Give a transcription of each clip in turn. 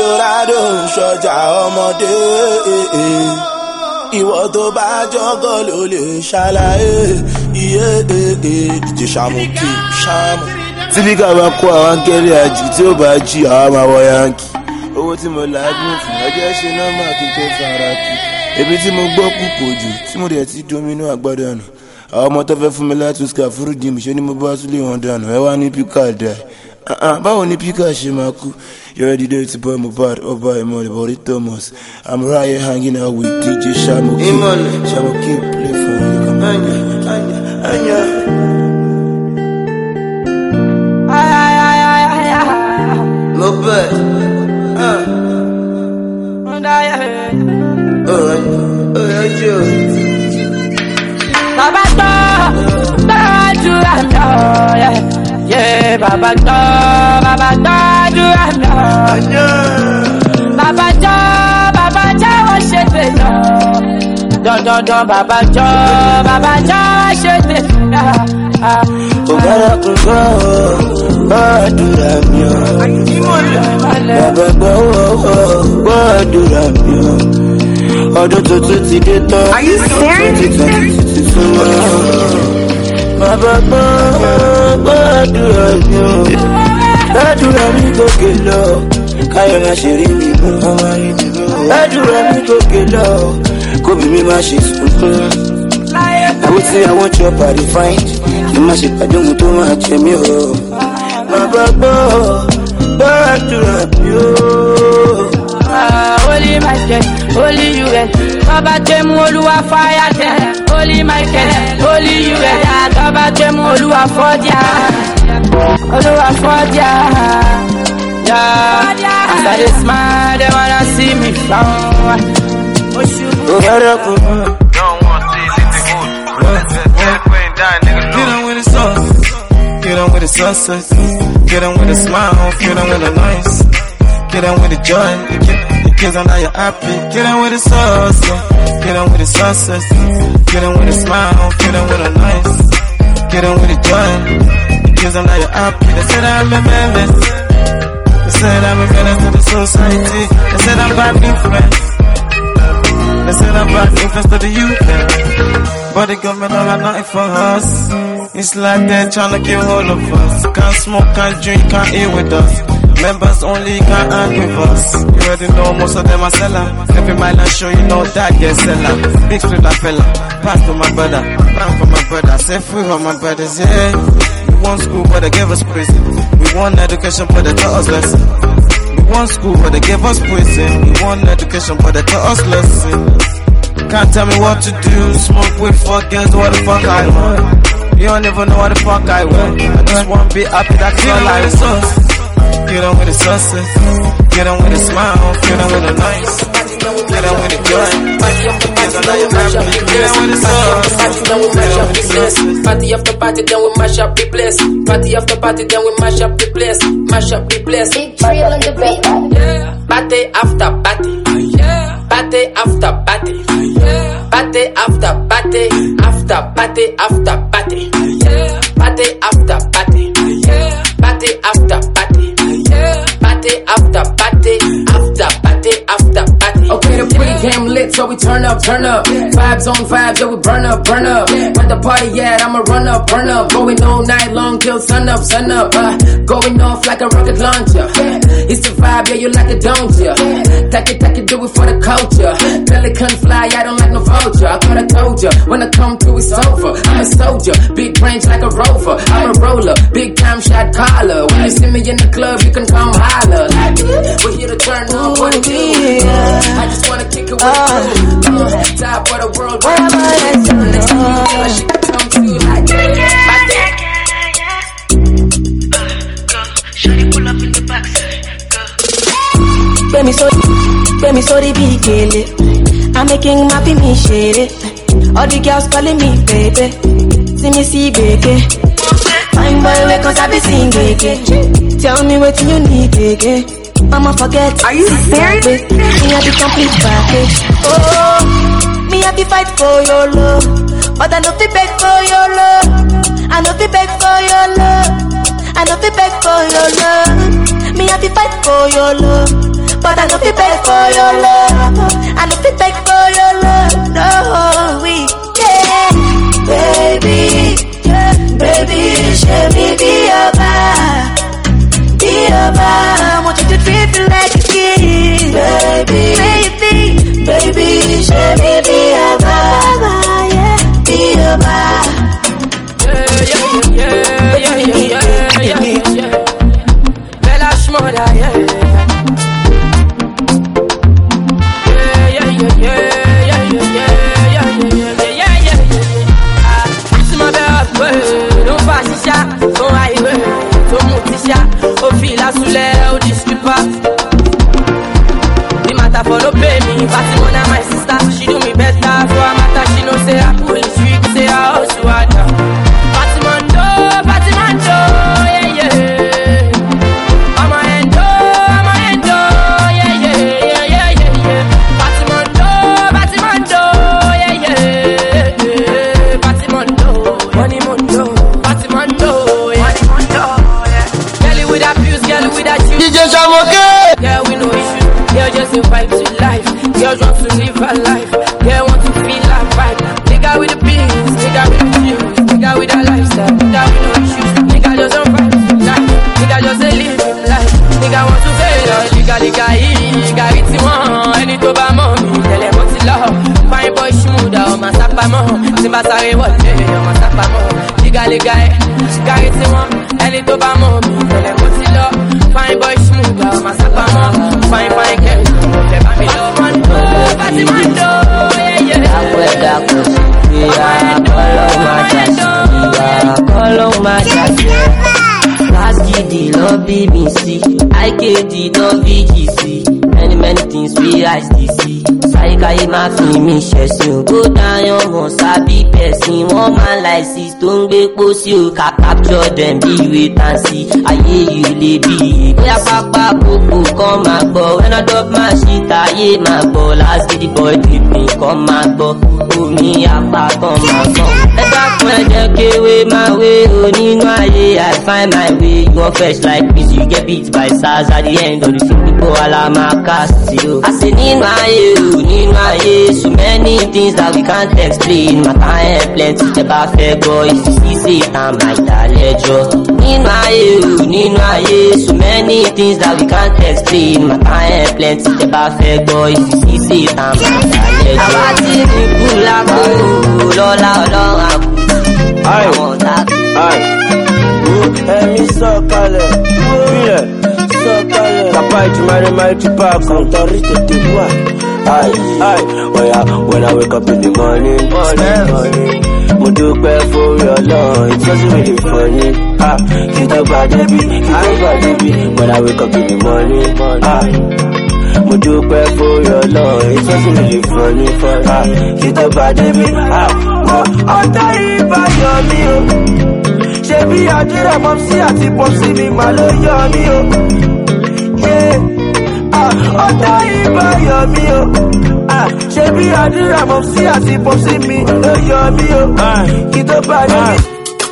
Eldorado ṣọjà ọmọdé. Ìwọ tó bá jọgọ ló lè ṣàlàyé. Iye DJ Ṣàmùkì Ṣàmù. Tí bí ká bá kó àwọn kẹ́rì àjì tí ó bá jí àwọn máa wọ yankí. Owó tí mo làágùn fún ọjọ́ ṣe nọ́mbà kí n tó fara kí. Ebi tí mo gbọ́ púpọ̀ jù tí mo dẹ̀ ti dominú àgbàdo nù. Àwọn ọmọ tó fẹ́ fún mi láti ṣùkà fúrú dì mí ṣe ni mo bá tún lè wọ́n dànù. Ẹ wá ní píkà dà. Báwo ni píkà ṣe máa kú? You already know it's boy Mohbad, Oba Emole, Bori Thomas. I'm right here hanging out with DJ Ṣàmùkì. Ṣàmùkì, play for me. Come on. Anya. Mohbad. Baba gbàdúrà mi, yeah, Baba gbàdúrà mi, Baba wọ́n ṣe tèèyàn, dandan Baba ṣe tèèyàn. Ògbára kò gbọ́ gbàdúrà mi, Baba gbàdúrà mi. Ọdún tuntun ti dé tán. Are you serious? Baba gbàdúrà mi, gbàdúrà mi gòkè lọ, káyọ̀ máa ṣe rí mi mú. Gbàdúrà mi gòkè lọ, kóbi mi máa ṣe sunkún. Àwọn tí àwọn chop are refined, kí n má ṣe pàdé ohun tó máa jẹ mí o. Baba gbàdúrà mi o. Holy Michael, Holy Uriel, Baba temu Olúwa fire them. Holy Michael, Holy Uriel, Baba temu Olúwa fọ́jà, Olúwa fọ́jà. Yeah, as I dey smile, they wanna see me frown. Don't want to see the hood. Get on with the sauce, get on with the sunset, get on with the smile, get on with the nice, get on with the joy. The kids are now you're happy. Get on with the sauce, get on with the sunset, get on with the smile, get on with the nice, get on with the joy. The kids are now you're happy. They said I'm a menace. They said I'm a menace to the society. They said I'm bad influence. They said I'm bad influence to the youth. But the government don't have nothing for us. It's like they're trying to kill all of us. Can't smoke, can't drink, can't eat with us. Members only can't hang with us. You already know most of them are seller. Every mile I show you know that get seller. Big street I fella. Pass to my brother. Bang for my brother. Say free for my brothers, yeah. We want school but they gave us prison. We want education but they taught us lesson. We want school but they gave us prison. We want education but they taught us lesson. Can't tell me what to do. Smoke with fuck girls, what the fuck I want. You don't even know what the fuck I want. I just want to be happy, that's all I want. Get on with the sunset, get on with the smile, get on with the nice, get on with the joy. Get on with the sauce, get on with the sunset. Party after party, then we mash up the place. Party after party, then we mash up the place. Mash up the place. Big trail on the beat. Party after party. Party after party. Party after party. After party after party. Party after party. Party after party. Party after party. After party after party. Okay, the pre-game lit, so we turn up. Vibes on vibes, yeah, we burn up. Where the party at, I'ma run up. Going all night long till sun up. Going off like a rocket launcher. It's the vibe, yeah, you like it, don't ya? Take it, do it for the culture. Pelican fly, I don't like no vulture. I thought I told ya, when I come through, it's over. I'm a soldier, big range like a rover. I'm a roller, big time shot caller. When you see me in the club, you can come holler. We're here to turn on what it is. I just wanna kick it with you. Top of the world, wherever I turn it on. She can come to you like Shawty pull up in the backside. Baby, sorry, big girl. I'm making my me share it. All the girls calling me baby. See baby. Fine boy, wake up, I be singing. Tell me what you need, baby. I'ma forget. Are you serious? Me have the complete package. Oh, me have to fight for your love, but I know to beg for your love. I know to beg for your love. I know to beg for your love. Me have to fight for your love, but I don't feel beg for your love. I don't feel beg for your love. No, we baby, show me be your bar. Be your bar. I want you to treat me like a king, baby, show me be your bar. Yeah, be your bar. Yeah. Bella Shmoda, yeah. Don't pass it, don't highway, don't move it, au fil à souleur, au discute pas. The matter for no pay me, Fatimona my sister, she do me better. For a matter she know say I pull it, she say I also had her. Fatimando, yeah. I'm a endo, yeah. Fatimando, yeah. Fatimando, money mundo, Fatimando, yeah. Girl with that fuse, girl with that shoes. DJ Shamoke. Yeah, we no issues. Girl just a vibe to life. Girl want to live her life. Girl want to feel her vibe. Nigga with the beans, nigga with the shoes, nigga with a lifestyle, nigga with no issues. Nigga just a vibe to life. Nigga just a live life. Nigga want to fail all nigga it's one. Any to ba mommy, tell him what's love. Fine boy shmuda, o ma sapa mo. Simba sare wote, o ma sapa mo. Nigga it's one. Any to ba mommy, tell him what's love. Fine boy shmuda, o ma sapa mo. Fine girl, never me love. Fatimando, Last GD, love BBC, IKD, love VGC. Many things we eyes DC. Saika ma fi mi shesin. Go down your one sabi person. One man like sis, don't be pussy. Capture them, be wait and see. Aye you lady. Oya papa popo, come and go. When I drop my shit, aye my ball. Last the boy trip me, come and go. Oh me apa, come and go. Let that one take away my way. Oh nino aye, I find my way. You want fresh like this, you get beat by SARS at the end of the film. People ala my cast. I say need my so many things that we can't explain. My time plenty about fair boy. If you see Satan, my ledger. Need my so many things that we can't explain. My time plenty about fair boy. If you see Satan, my ledger. I want to pull up, Lola, Aye. Me so color. Capaz de marry to pack on Torito to work. Aye, oh yeah, when I wake up in the morning. We do bad for your love, it wasn't really funny. Get up by baby, when I wake up in the morning. We do bad for your love, it wasn't really funny. Get up by baby, I'll die by your meal. Shebi adira momsi ati popsi mi malo yo mi o. Ọ̀tá ìbá yọ mí o. Ṣebí àdúrà momsi ati popsi mi lo yọ mí o. Kí tó bá yọ mí.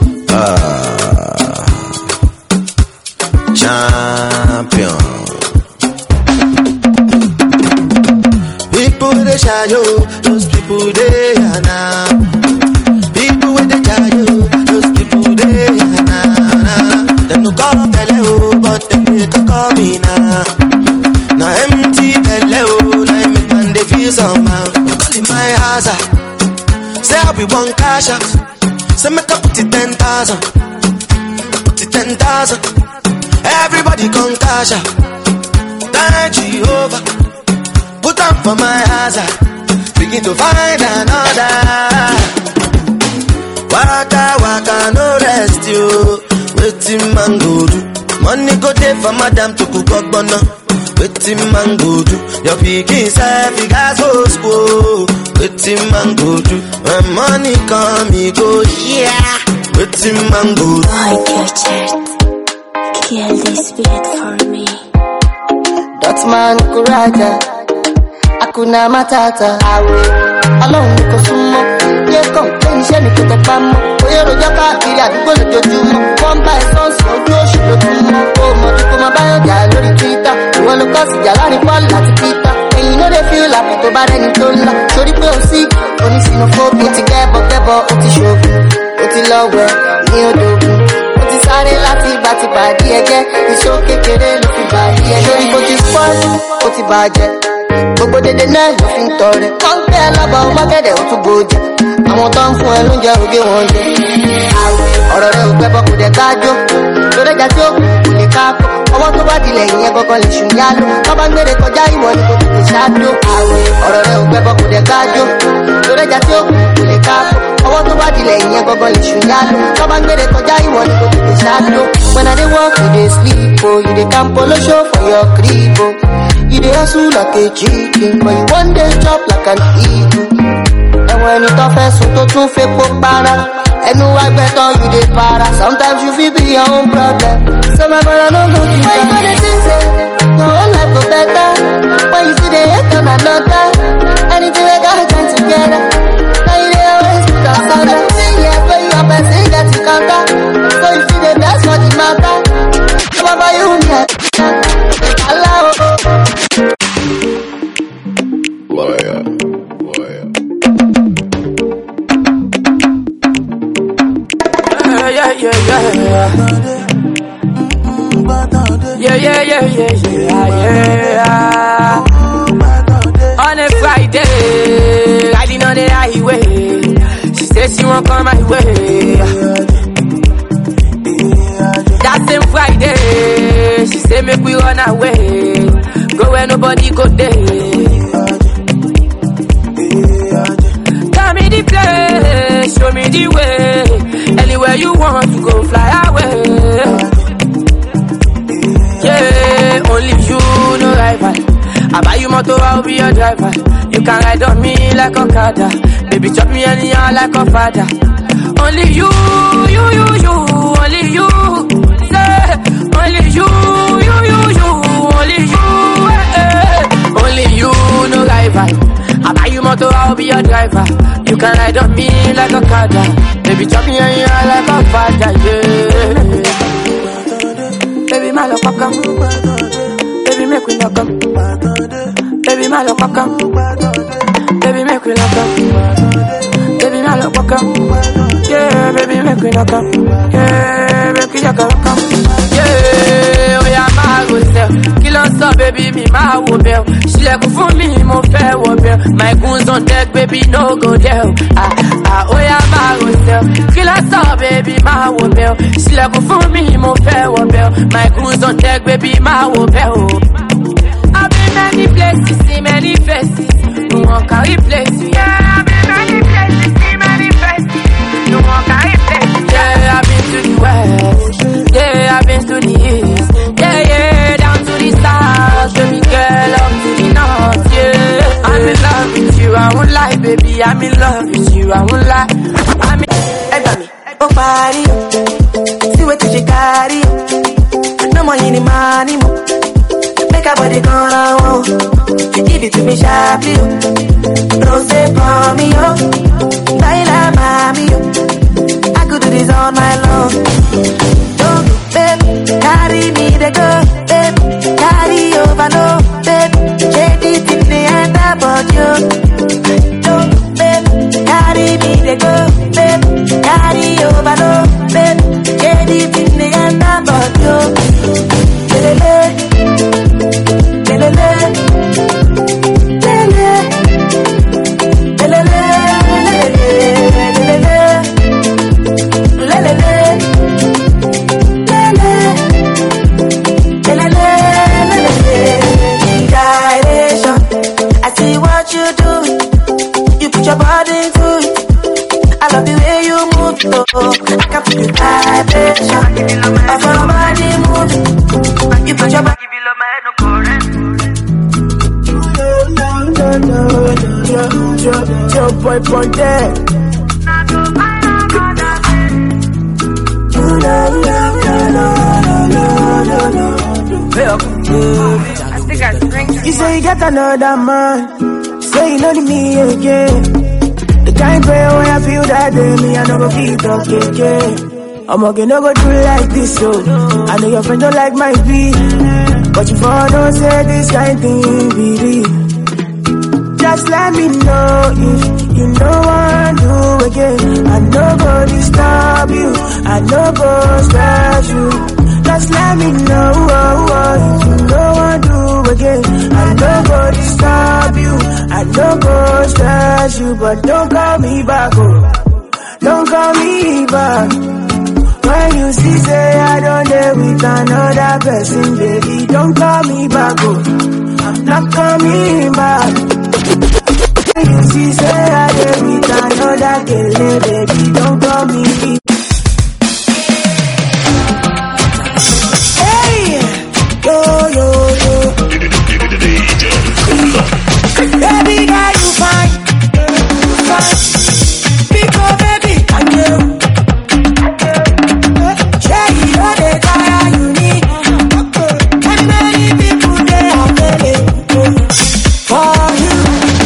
Champion. People they shayo, those people they are now. People when they shayo, those people they are now. Them no call Pele but they call me now. Now empty belly, like me man they feel somehow. Calling my house, say I be one cash out. Say make up put it 10,000, put it 10,000. Everybody come cash out. Thank Jehovah, put up for my house. Begin to find another. Waka no rest you. Waiting man go do. Money go there for madam to cook up bono. Waiting man go do. Your pikin self, you guys go school. Waiting man go do. When money come, you go yeah. Waiting man go do. Boy, kill this beat for me. That man kuraja, akuna matata. Alone ni kosumo, ye complain she ni kutopamo. Oye roja káàkiri àdúgbò lójoojúmọ́. One by sons ojú oṣù lójúmọ́. O mọ̀ tí kò máa báyọ̀ jà lórí Twitter. Ìwọ ló cause ìjà láàrin Paul àti Peter. And you know they feel happy tó bá rẹni tó ńlá. Torí pé o sí, onísìnófóbì. O ti kẹ́bọ̀, o ti ṣògùn, o ti lọ́wẹ̀ ní odògùn. O ti sáré láti bá ti bàdí ẹgẹ́. Iṣó kékeré ló fi bàdí ẹgẹ́. Torí kò ti spoil, o ti bàjẹ́. Gbogbo dédé náà ló fi ń tọrẹ. Wọ́n ń pẹ́ alábà ọmọ gẹ́dẹ̀ ó tún gbòjẹ́. Àwọn tó ń fún ẹ lóúnjẹ ògé wọn jẹ. Ọ̀rọ̀ rẹ̀ ò gbẹ́bọ̀ kò dẹ̀ kájó. Lórí ẹja tí ó kù kò lè káàkó. Ọwọ́ tó bá dilẹ̀ ìyẹn gangan lè ṣùn yálò. Bábá ń gbére kọjá ìwọ ni kò tètè ṣáájú. Ọ̀rọ̀ rẹ̀ ò gbẹ́bọ̀ kò dẹ̀ kájó. Lórí ẹja tí ó kù kò lè káàkó. Ọwọ́ tó bá dilẹ̀ ìyẹn gangan lè ṣùn yálò. Bábá ń gbére kọjá ìwọ ni kò tètè ṣáájú. When I dey work, you dey sleep, oh. You dey camp polo show for your crib, oh. You dey hustle like a chicken, but you one day chop like an eagle. Ẹ̀wọ̀n ẹni tó fẹ́ sùn tó tún fẹ́ kó para. Ẹnu wá gbẹ́tọ̀ you dey para. Sometimes you fit be your own problem. So my brother no go keep am. Why you go dey think say your own life go better? When you see the hate on another. Anything we got join together. Now you dey always put us under. Yes, when you are person get you counter. So you feel the best for the matter. So baba you need Allah. Lawyer. Yeah. On a Friday, riding on the highway. She said she won't come my way. That same Friday, she said make we run away. Go where nobody go there. Tell me the place, show me the way. Anywhere you want to go, fly away. Yeah, only you no rival. I buy you motor, I'll be your driver. You can ride on me like a Okada. Baby, chop me anyhow like a father. Only you, only you. Say, only you, only you. Only you, no rival. I buy you motor, I'll be your driver. You can ride on me like a Okada. Baby, chop me anyhow like a father, yeah. Baby, my love, come. Baby, make we knock up. Baby, my love, come. Baby, make we knock up. Baby, my love, come. Yeah, baby, make we knock up. Yeah, make we knock up. Yeah, oh yeah, my go sell. Kill us up, baby, me my wo bell. She like for me, mo fair wo bell. My goons on deck, baby, no go there. Oh yeah, my go sell. Kill us up, baby, my wo bell. She like for me, mo fair wo bell. My goons on deck, baby, my wo bell. I've been many places, see many faces. No one can replace you. Yeah, I've been many places, see many faces. No one can replace you. Yeah, I've been to the west. Yeah, I've been to the east. Yeah, down to the south. Baby girl, up to the north. Yeah, I'm in love with you. I won't lie, baby. I'm in love with you. I won't lie. I'm in. Hey, oh, party. See what you carry. No more any money. Make a body go around. Give it to me sharply. Rose for me, oh. Laila, mami, oh. I could do this all night long. Don't, babe, carry me the go, babe. Carry over, no, babe. Shake it in the end about you. Don't, babe, carry me the go, babe. Carry over, no, babe. Shake it in the end about you. I see what you do. You put your body into it. I love the way you move, I can feel the vibration of your body moving. You put your body below my head, no current. Your boy Ponte. You say you got another man. Say you know me again. The kind way when I feel that day, me I no go keep talking. I'm okay, no go do like this, so I know your friend don't like my beat. But you for don't say this kind thing be real. Just let me know if you know what to do again. I no go disturb you, I no go stress you. Just let me know if you know what to do again. I no go disturb you, I no go stress you. But don't call me back, oh, don't call me back. When you see say I don't dare with another person, baby, don't call me back, oh, I'm not coming back. You see, say I did with another girl, baby, don't call me. Hey, yo, yo, yo. Baby girl, you fine, fine. Because baby, I do. Yeah, you know the guy you need. Many people they are waiting for you.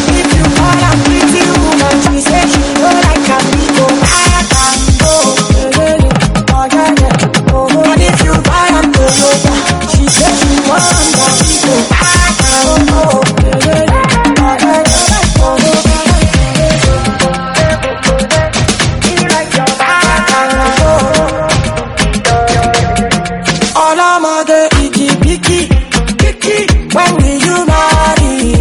She said she know like a people, I can go. Oh yeah, yeah. Oh, and if you buy a Toyota, she said she want more people, I can go. Oh yeah, yeah. Oh, all I'm a girl, picky. When will you marry?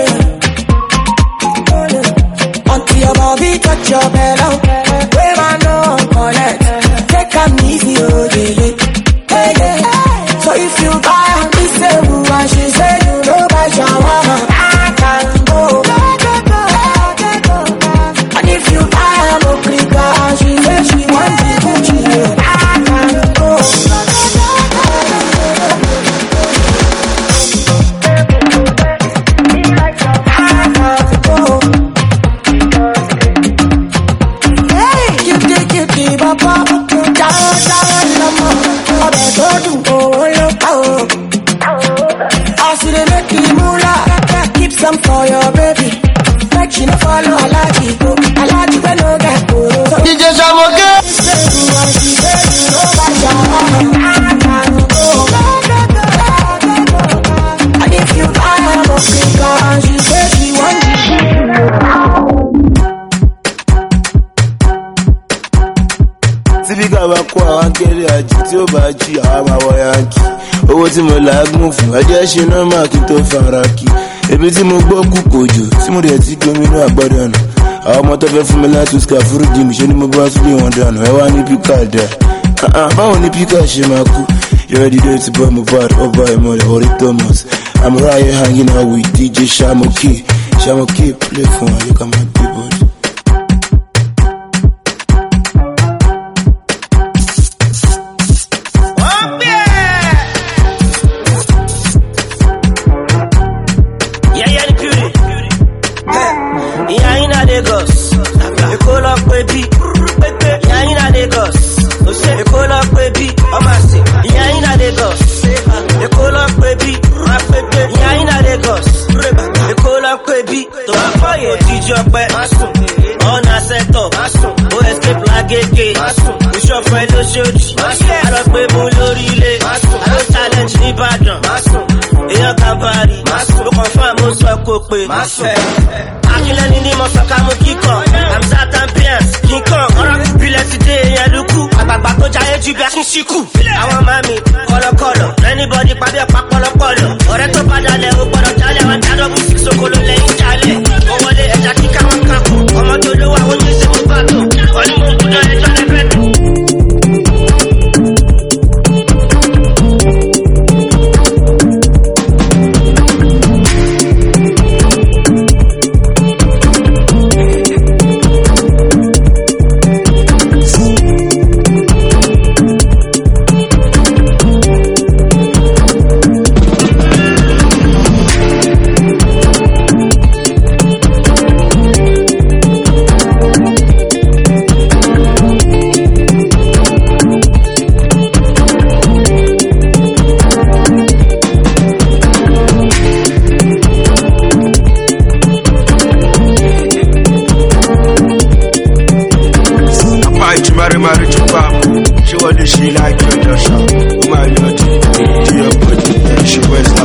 Your body touch your belly, where I know collect. Take a easy, oh yeah. So if you buy a piece of wood and she say you know by shawarma, I can go. And if you buy a mokrika and she say she wants the Gucci, I can go. Keep some for your baby. Make she no follow I like it. I like it when no get go. DJ Shamoke. And if you buy a mokrika and she say she want Tíbíkà bá kó àwọn akẹ́rẹ́ àjí tí ó bá jí àwọn àwọ̀ yankí. Owó tí mo làágùn fún ẹjẹ́ ṣe nọ́mà kí tó fara kí. Ebi tí mo gbọ́ kú kòjò tí mo dẹ̀ tí gómìnà àgbàdàn nù. Àwọn ọmọ tó fẹ́ fún mi láti ṣùkà fúrúdì mi ṣe ni mo bá tún lé wọn dànù. Ẹ wá ní píkà dẹ̀. Báwo ni píkà ṣe máa kú? You already know it's about my bad over a mother or Thomas. I'm right here hanging out with DJ Shamoke. Shamoke, play for me, look at my people. Akílẹ́ni ní mo sọ̀ka mú kíkọ̀, Hamza Tampians, kíkọ̀, ọ̀rọ̀ ìbílẹ̀ ti dé èèyàn lukú, àgbàgbà tó jayé ju bí a kí ń ṣíkù. Àwọn mami kọ̀lọ̀kọ̀lọ̀, anybody pàdé ọ̀pá pọ̀lọ̀pọ̀lọ̀, ọ̀rẹ́ tó padà lẹ̀ ó gbọ́dọ̀ jálẹ̀, àwọn dádọ́bù sí sokolo lẹ́yìn jálẹ̀. Ó wọlé ẹja kíkà wọn kàkó, ọmọ tó lówó àwọn oníṣẹ́ mú bàtò, ọdún mú kúndọ̀ ẹjọ́ lẹ́fẹ̀ẹ́. She like your Joshua, my lord, to your body, she was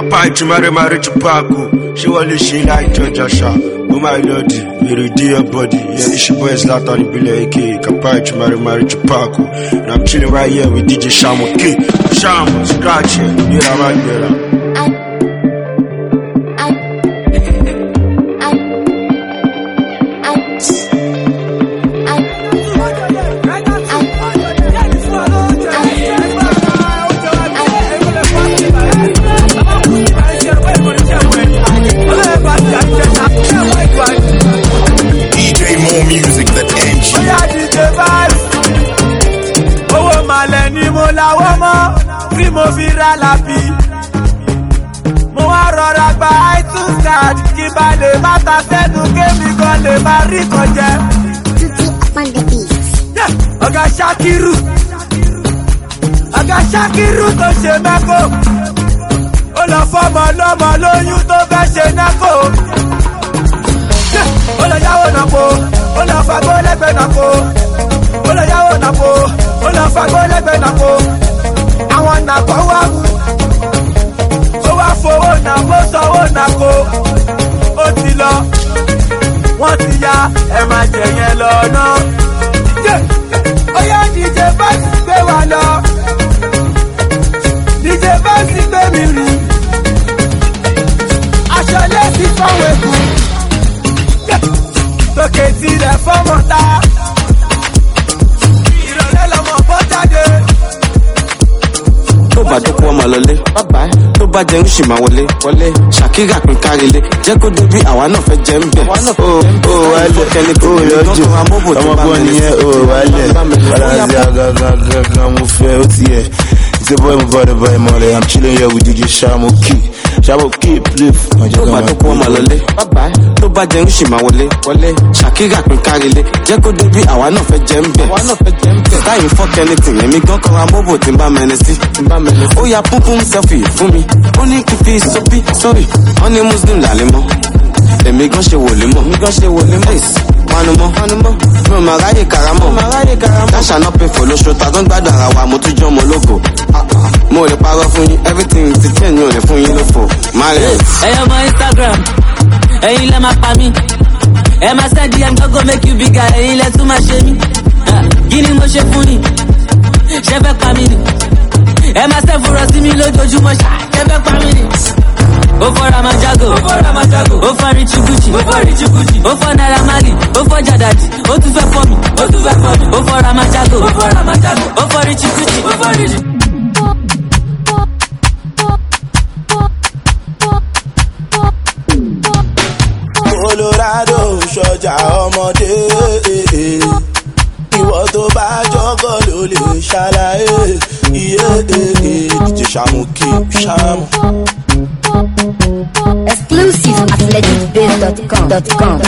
Kapai Chumare Chupaku. She will she like Josha. Oh my lord, very dear body. Yeah, it's your boy Zlatan Ibile AK. Kapai Chumare Chupaku. And I'm chilling right here with DJ Shamo K. Shamo, scratch it. Yeah, I'm right there. Mo fi ra lápì mo wá rọra gba iTunes card kí bá lè má ta sẹ́nu kémi kan lè má rí kan jẹ. Ọ̀gá Ṣakiru tó ṣe mẹ́kò ó lọ fọ́mọ lọ́mọ lóyún tó fẹ́ ṣe nákò ó lọ yáwó nàpò ó lọ fagbó lẹ́gbẹ̀ẹ́ nàpò ó lọ yáwó nàpò ó lọ fagbó lẹ́gbẹ̀ẹ́ nàpò. Àwọn nàkọ́ wá mú ó wá fowó nàkó sanwó nàkó ó ti lọ wọ́n ti ya ẹ máa jẹ yẹn lọ ná. Ó yá DJ Bass gbé wa lọ DJ Bass gbé mi rì aṣọ lẹ́sí fọ́wọ́ èkó tókè tirẹ̀ fọ́mọ́ta ìrọ̀lẹ́ lọ́mọ bọ́ jáde. Tó bá dúkú ọmọ lọlé, tó bá jẹun ṣì máa wọlé. Ṣàkírà pín kárílé, jẹ́ kó dé bí àwa náà fẹ́ jẹ́ ń bẹ̀. Ó wálẹ̀, ó lọ́jọ́, ọmọkùnrin nìyẹn, ó wálẹ̀. Balanzi agagan mo fẹ́ ó ti yẹ. It's a boy, my brother, boy, mother. I'm chilling here with DJ Shamo K. Shamo K, please. Tó bá dúkú ọmọ lọlé, tó bá jẹun ṣì máa wọlé. Ṣàkírà pín kárílé, jẹ́ kó dé bí àwa náà fẹ́ jẹ́ ń bẹ̀. Táyì fuck anything, èmi gan kọ́ra mọ́bò tí ń bá mẹ́ni sí. Ó ya púpún selfie fún mi, ó ní kí fi sọ́bí sọ́rí, wọ́n ní Muslim lálẹ́ mọ́. Èmi gan ṣe wòlé mọ́, panumọ́, mi ò máa ráyè karamọ́. Dáṣà náà pé fò lóṣù ta tó ń gbádùn ara wa, mo tún jọ́ ọmọ ológo. Mo lè parọ́ fún yín, everything ti tẹ̀ ní òní fún yín lófo. Ẹyọ ọmọ Instagram, ẹ̀yin lẹ máa pa mí. Ẹ máa send DM go make you bigger, ẹ̀yin lẹ tún máa ṣe mí. Kí ni mo ṣe fún yín? Ṣé fẹ́ pa mí ni? Ẹ máa ṣe fúnra sí mi lójoojúmọ́ ṣá, ṣé fẹ́ pa mí ni? Ó fọ́ Ramajago, ó fọ́ Richie Gucci, ó fọ́ Naira Marley, ó fọ́ Jadaji, ó tún fẹ́ fọ́ mi, ó fọ́ Ramajago, ó fọ́ Richie Gucci, Colorado ṣọjà ọmọdé ìwọ tó bá jọgọ ló lè ṣàlàyé iye DJ Shamo K Shamo. Exclusive at legitbase.com.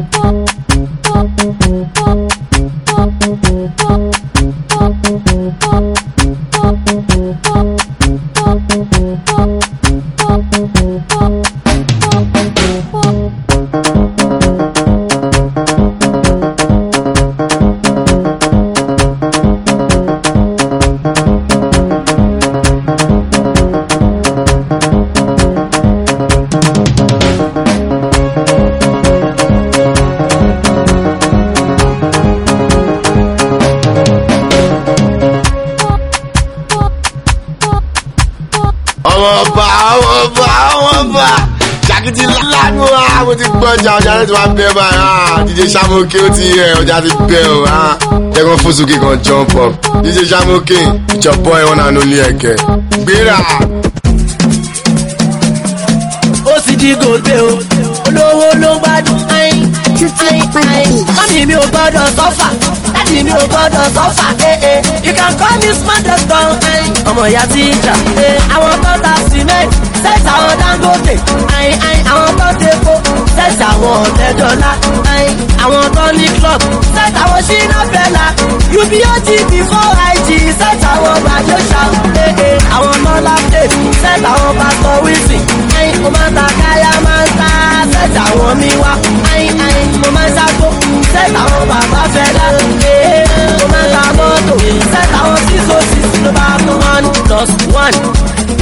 ọba jàkìtì lánàá wa mo ti gbọ́ ọjà rẹ̀ tí wàá bẹ́ báyìí DJ Shamo K ó ti yẹ ọjà ti bẹ́ o ẹ̀gbọ́n fúsùkì kan jump up DJ Shamo K it's your boy one and only ẹ̀kẹ́ gbéra. ó sì di gòkè o olówó ló ń gbádùn mọ́mí mi ò gbọ́dọ̀ sọ́fà dáàdì mi ò gbọ́dọ̀ sọ́fà you can call me smartest gun ọmọ ìyá tí ń jà àwọn tó ta cement sẹ́ẹ̀tì àwọn Dangote àwọn tó tepo sẹ́ẹ̀tì àwọn ọ̀tẹ́dọ́lá àwọn tó ní club sẹ́ẹ̀tì àwọn ṣínà fẹ́lá UBOT before IG sẹ́ẹ̀tì àwọn gbàjọ́sà àwọn mọ́lá plate sẹ́ẹ̀tì àwọn pásítọ̀ wilson mo máa ń ta káyà máa ń ta sẹ́ẹ̀tì àwọn mi wá mo máa ń ṣàkó sẹ́ẹ̀tì àwọn bàbá fẹ́lá mo máa ń ta mọ́tò sẹ́ẹ̀tì àwọn 606 ló bá mú 1+1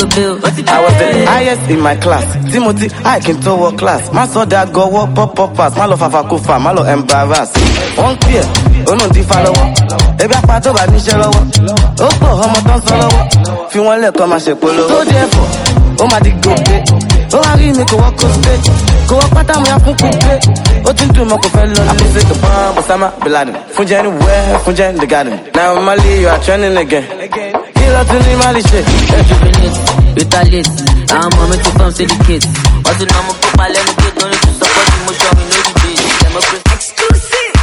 go bill. I was the highest in my class. Timothy, I can tower class. My son that go up, pop pass. My love Fafakufa, my love embarrass. One clear, oh no, the follower. Every part of my show. Oh, homo don't follow. If you want to come and say polo. So therefore, oh my dig go pay. Oh, I really make a walk on stage. Go up at me, I can cook. Oh, think to my fellow. I can say the bomb, Osama Bin Laden. Fuji anywhere, Fuji in the garden. Now Mali, you are trending again. Kill out to the Mali shit. Retaliate, I'm on to come to the kids. What's the number for my let me get on to support the motion, we know the bitch. Exclusive.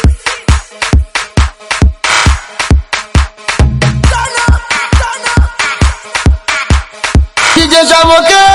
DJ Shamoke.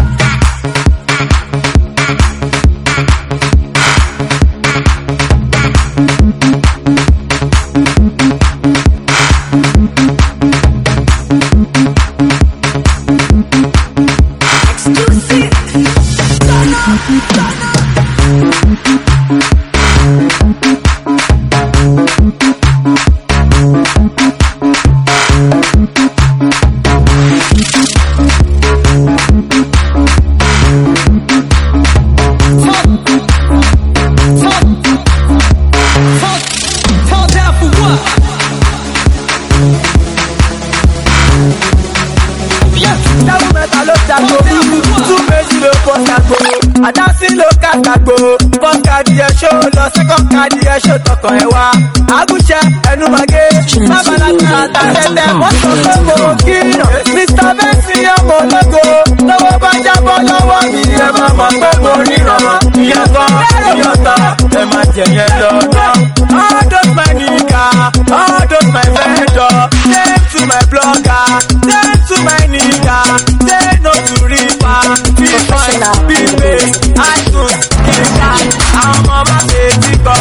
Show tọkàn ẹ wá agúnṣẹ ẹnu màgé mábàlákà àtàtẹtẹ wọn sọ pé mo kírun Mr. Benson ọmọ ológo lọ́wọ́ bá jábọ́ lọ́wọ́ mi ẹ má mọ̀ pé mo ríran ìyẹn kan ìyọ̀tọ̀ ẹ má jẹ yẹn lọ náà. All those my nigga, all those my vendor, say to my blogger, say to my nigga, say no to reaper, be fine, be paid, iTunes, kìkà, àwọn ọmọ bá ṣe ti kọ.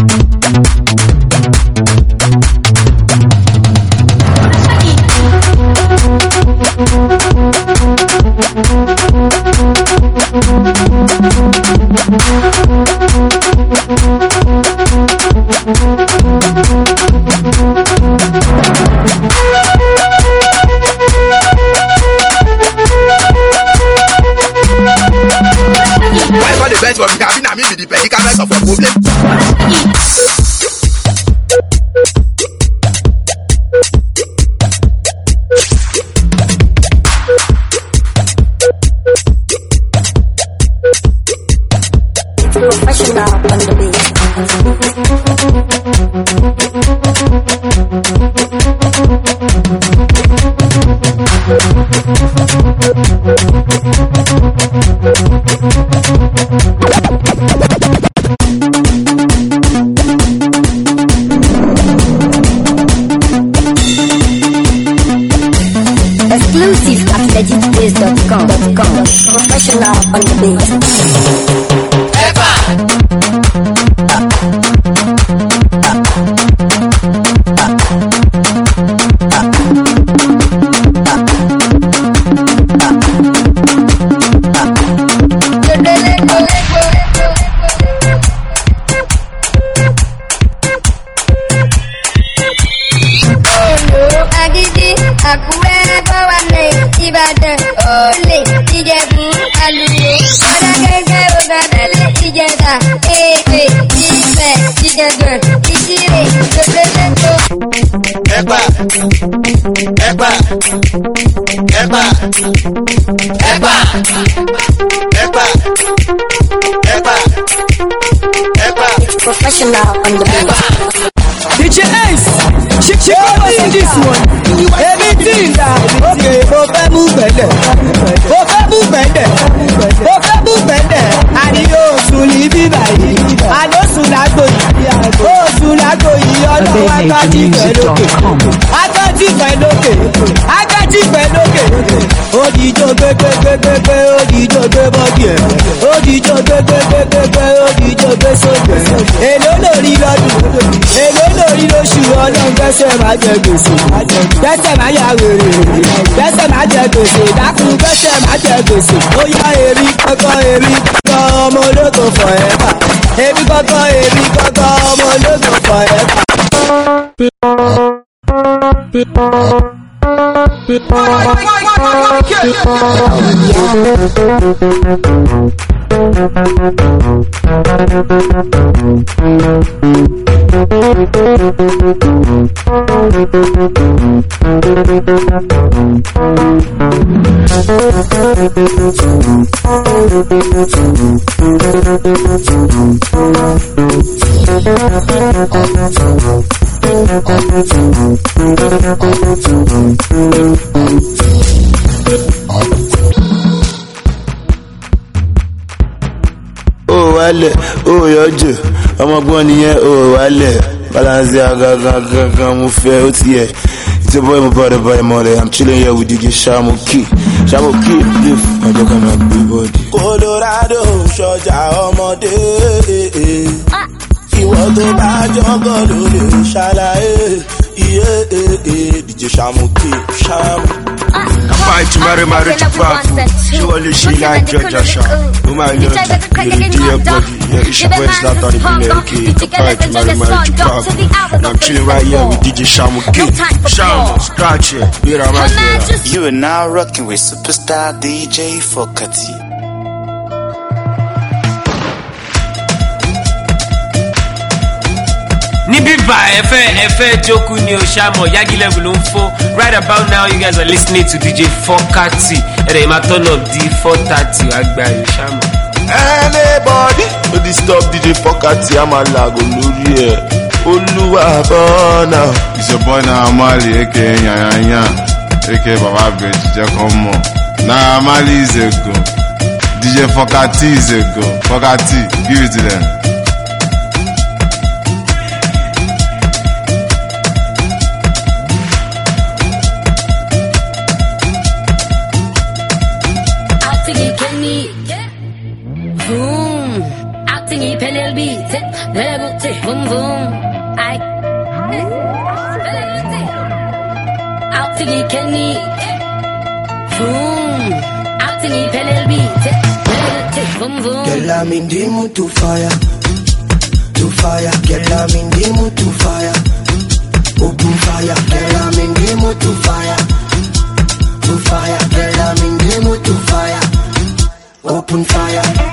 Exclusive at legitbase.com. Professional on the beat. Professional on the beat. DJ Ace, she in this one. Everything that okay, mo fẹ́ mú bẹ̀lẹ̀, àní yóò sùn ní bíbá yìí, àní sùn lágbo yìí, ọlọ́run akájí pẹ̀ lókè, òdìjọ́ gbégbégbégbé, òdìjọ́ gbé bọ́dì ẹ̀, òdìjọ́ gbégbégbégbé, òdìjọ́ gbé sókè, èló lórí lọ́dún, èló lórí lóṣù, ọlọ́run gbẹ́sẹ̀ máa jẹ gbèsè, gbẹ́sẹ̀ máa yà wèrè, gbẹ́sẹ̀ máa jẹ gbèsè, dákun gbẹ́sẹ̀ máa jẹ gbèsè, ó yá èmi kọ́kọ́ ọmọ ológo forever, èmi kọ́kọ́ ọmọ ológo forever. wálẹ̀ ó yọjú ọmọgbọ́n nìyẹn ó wálẹ̀ balance agagan mo fẹ́ ó ti yẹ it's your boy my mother I'm chilling here with DJ Shamuki live ọjọ́ kan máa gbé bọ́ọ̀dì. Colorado ṣọjà ọmọdé ìwọ tó bá jọgọ ló lè ṣàlàyé iye DJ Shamuki. Fight to marry to papu. She only she like Georgia Shaw. No my love, you do your body. Yeah, it's your boy Slap on the bill. Okay, fight to marry to papu. And I'm chilling right here with DJ Shamuki. Shamu, scratch it, beat our man. You are now rocking with superstar DJ Fokati. Nibiba Efe Joku ni Oshamo Yagi level unfo. Right about now you guys are listening to DJ Fokati. And they might turn up the 430 Agba Oshamo. Anybody will disturb DJ Fokati Amalago Lurie Oluwa Bona. It's your boy na Amali aka Nyanya aka Baba Bridge Jekomo. Na Amali is a go. DJ Fokati is a go. Fokati, give it to them. Boom boom, I out to the Kenny. Boom, out to the PLB. Boom boom. Girl, I'm in the mood to fire. Girl, I'm in the mood to fire. Open fire. Girl, I'm in the mood to fire. Girl, I'm in the mood to fire. Open fire.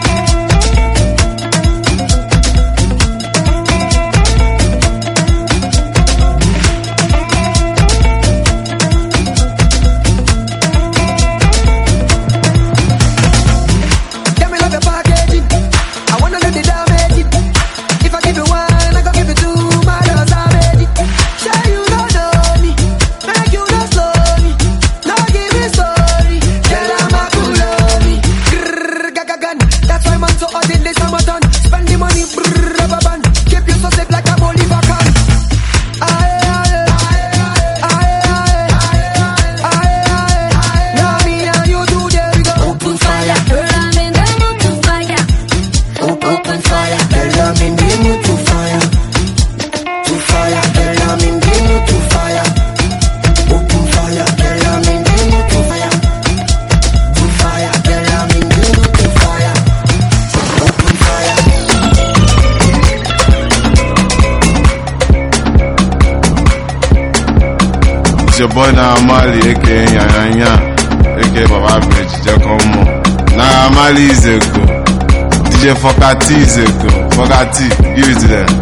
Your boy na Amali aka Nyanya aka Baba Bridge Jekomo. Na Amali is a go. DJ Fokati is a go. Fokati, give it to them.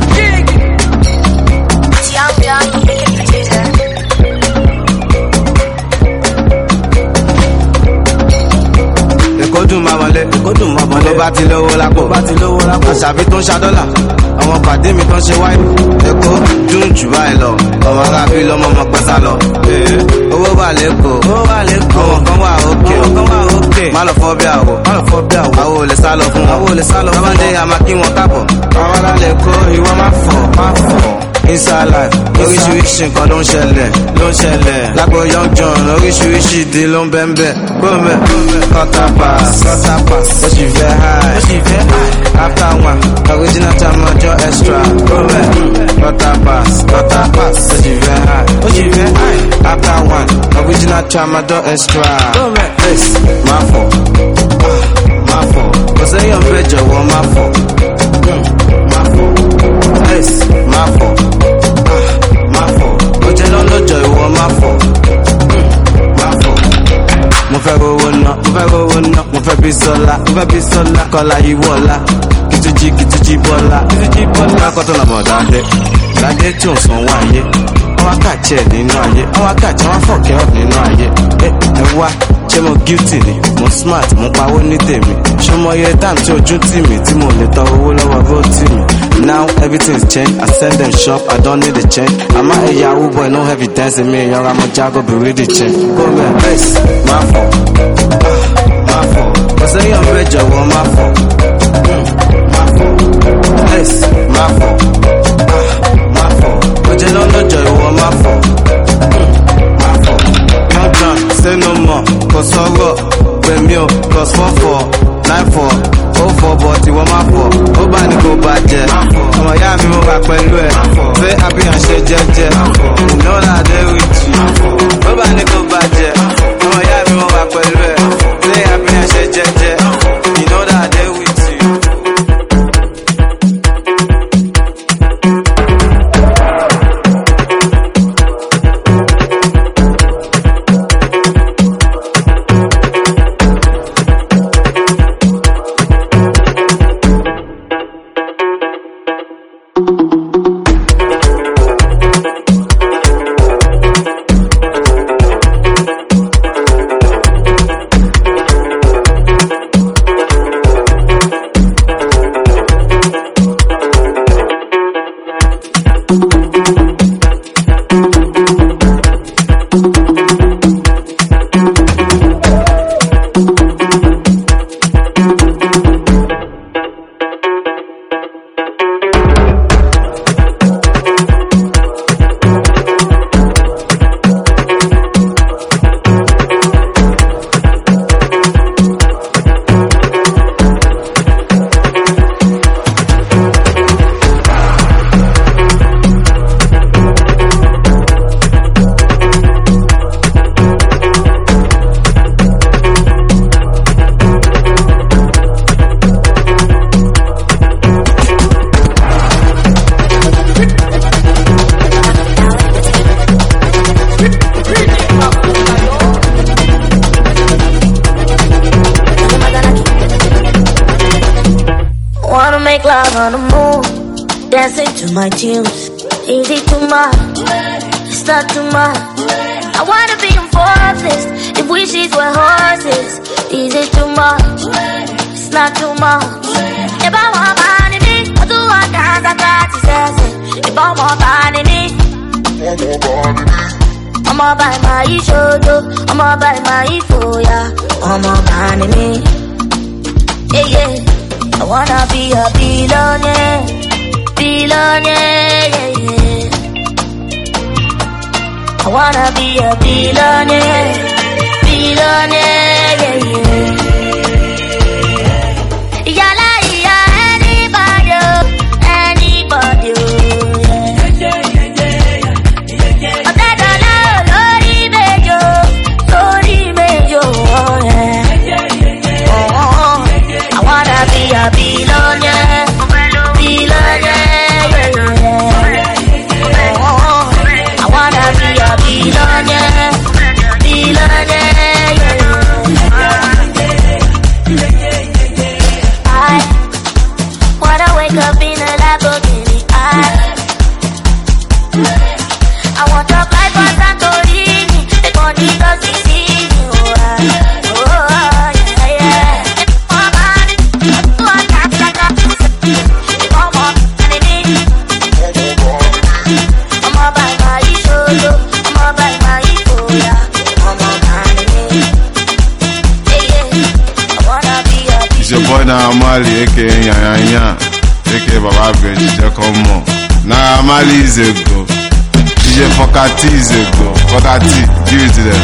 Kódùn mọ́mọ́lé bá ti lówó lápò àṣàbí tó ń ṣàdọ́là àwọn pàdé mi tó ń ṣe wáyé ẹ̀kọ́ dùn jù báyìí lọ ọmọ arábí lọ́mọ ọmọ pẹ́sà lọ owó wà lẹ́kọ̀ọ́ ọmọ kan wà òkè má lọ fọ́ bí àwọ̀ àwọ̀ ò lè sá lọ fún wọn tábàdé àmà kí wọn kábọ̀ àwọn ará lẹ́kọ̀ọ́ ìwọ má fọ̀ inside life oríṣiríṣi nǹkan ló ń ṣẹlẹ̀ lágbo young john oríṣiríṣi ìdí ló ń bẹ́ńbẹ́ gbọ́mẹ̀ quarter pass ó sì fẹ́ high after one original time ọjọ́ extra gbọ́mẹ̀ quarter pass ó sì fẹ́ high after one original time ọjọ́ extra gbọ́mẹ̀ face má fọ̀ kò sẹ́yìn ọ̀bẹ jọ̀wọ́ má fọ̀ face má fọ̀ ọjọ́ lọ́lọ́jọ́ ìwọ má fọ̀ mo fẹ́ rówó ná, mo fẹ́ bí sọ́lá, kọ́lá ìwọ́lá, kìtújí bọ́lá, kọ́tọ́ nà bọ̀ dáadé tí ò sanwó ayé, àwọn akáàtì ẹ̀ nínú ayé, àwọn akáàtì wọn fọ̀kẹ́ ọ̀ nínú ayé, ẹ wá, ṣé mo guilty ni, mo smart, mo pawó ní tèmi, ṣé mo yẹ time tí ojú tì mí, tí mo lè tọ owó lọ́wọ́ bó tì mí, now everything's changed, I send them shop, I don't need a change, I'm a yahoo boy, no evidence in me, young, I'm a jago, be ready change, go back, best, my fault, kò sẹ́yìn ọ̀bẹ jọ̀wọ́ má fọ̀, best, my fault, kò jẹ́ lọ́lọ́jọ́ ìwọ má fọ̀, no done, say no more, kò sọ̀rọ̀, pèmí o, cause 4494, 04 but ìwọ má fọ̀, ó bá ní kò bàjẹ́, ọmọ ìyá mi mo wà pẹ̀lú ẹ̀, fẹ́ àbíyàn ṣe jẹ́jẹ́, ìnáwó àdé wìjì, ó bá ní kò bàjẹ́, ọmọ ìyá mi mo wà pẹ̀lú ẹ̀, fẹ́ àbíyàn ṣe jẹ́jẹ́, ìnáwó àdé wìjì. On the moon, dancing to my tunes. Is it too much? It's not too much. I wanna be enforced. If wishes were horses, is it too much? It's not too much. If I want money, I do all kinds of practices. If I want money, I'ma buy my shoulder, I'ma buy my foya, I'ma buy me. Yeah, yeah. I wanna be a billionaire, yeah, yeah. I wanna be a billionaire, yeah, yeah. Yala, yeah, anybody, yeah. I bet I know, Lori Bejo, yeah. Oh, I wanna be a billionaire, yeah, yeah. Oh, I wanna be a billionaire, yeah. I wanna wake up in a Lamborghini. I want to fly for Santorini, make money 'cause it's easy. Your boy na Amali, aka Yanyanya, aka Baba Benji, just come on. Na Amali is a go. DJ Fokati is a go. Fokati, give it to them.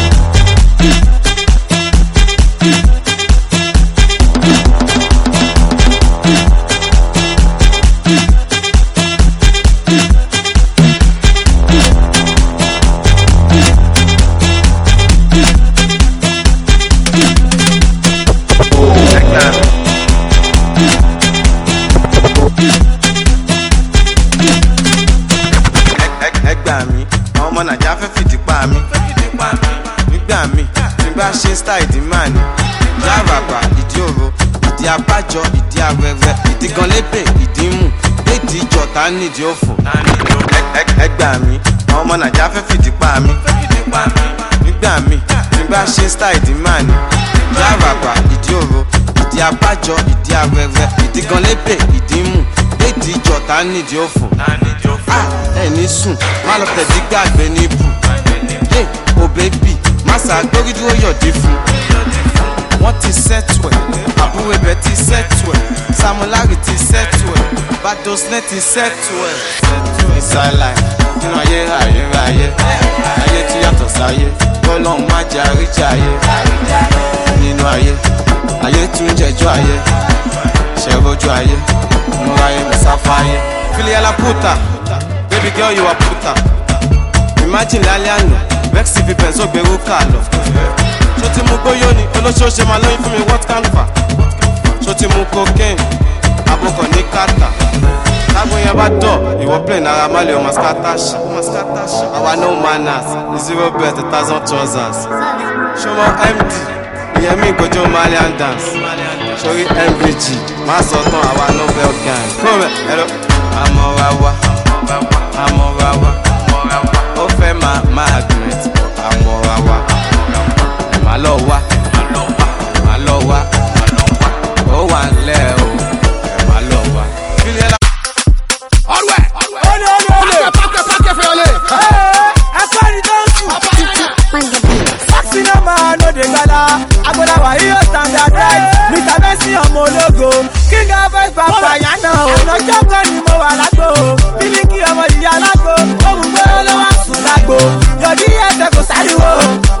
style ìdí màní. Ìdí àràbà, ìdí òro, ìdí abájọ, ìdí arẹrẹ, ìdí gan lébè, ìdí mù. Ìdí ìjọta nídìí òfò. Ẹgbà mi, àwọn ọmọ Nàìjíríà fẹ́ fìdí pa mi. Nígbà mi, tí bá ṣe style ìdí màní. Ìdí àràbà, ìdí òro, ìdí abájọ, ìdí arẹrẹ, ìdí gan lébè, ìdí mù. Ìdí ìjọta nídìí òfò. Ẹni sùn, má lọ tẹ̀dí gbàgbé níbù. Oh baby, massa gbórí dúró yọ̀dí fún. Wọ́n ti sẹ́tù ẹ̀, àbúrò ibẹ̀ ti sẹ́tù ẹ̀, Samolari ti sẹ́tù ẹ̀, Badosnet ti sẹ́tù ẹ̀. Ìsàlàyé nínú ayé ayérayé, ayé tí yàtọ̀ sáyé, Ọlọ́run má jẹ́ àríjà ayé. Nínú ayé, ayé tún jẹjọ́ ayé, ṣẹ̀rojú ayé, múra ayé mùsáfà ayé. Filiya la puta, baby girl you are puta. Imagine lálẹ́ àná. Vexy fi bẹ̀rẹ̀ sógbèrú kà lọ. Ṣó ti mú gbóyó ni olóṣooṣe máa lóyún fún mi what can fa? Ṣó ti mú cocaine abokọ̀ ní kàtà? Tágùn yẹn bá dọ̀ ìwọ plane ara má lè ọmọ skatash. Àwa no manners ní 0 bet 1,000 trousers. Ṣọmọ MD ìyẹn mi ìgbójó Malian dance. Sórí MVG má sọ tán àwa Nobel gang. Kúrẹ̀ ẹ̀rọ àmọ́ra wa. Ó fẹ́ máa admit àmọ́ra wa. Má lọ wá. Ó wà ńlẹ̀ o. Má lọ wá. Ọ̀rẹ́ pákẹ́ fẹ́ ọlẹ́. Akọ́ni tó ń sùn. Fáksì náà máa ló dé gala. Agbọ́láwà yóò standardize. Mr. Messi ọmọ ológo. King of Ice Papa Yana o. Ọ̀nàjọ́ kan ni mo wà lágbo. Bílíkì ọmọ ìyá lágbo. Ohun gbọ́dọ̀ ló wá sùn lágbo. Yọ̀dí ẹsẹ̀ kò sáriwo.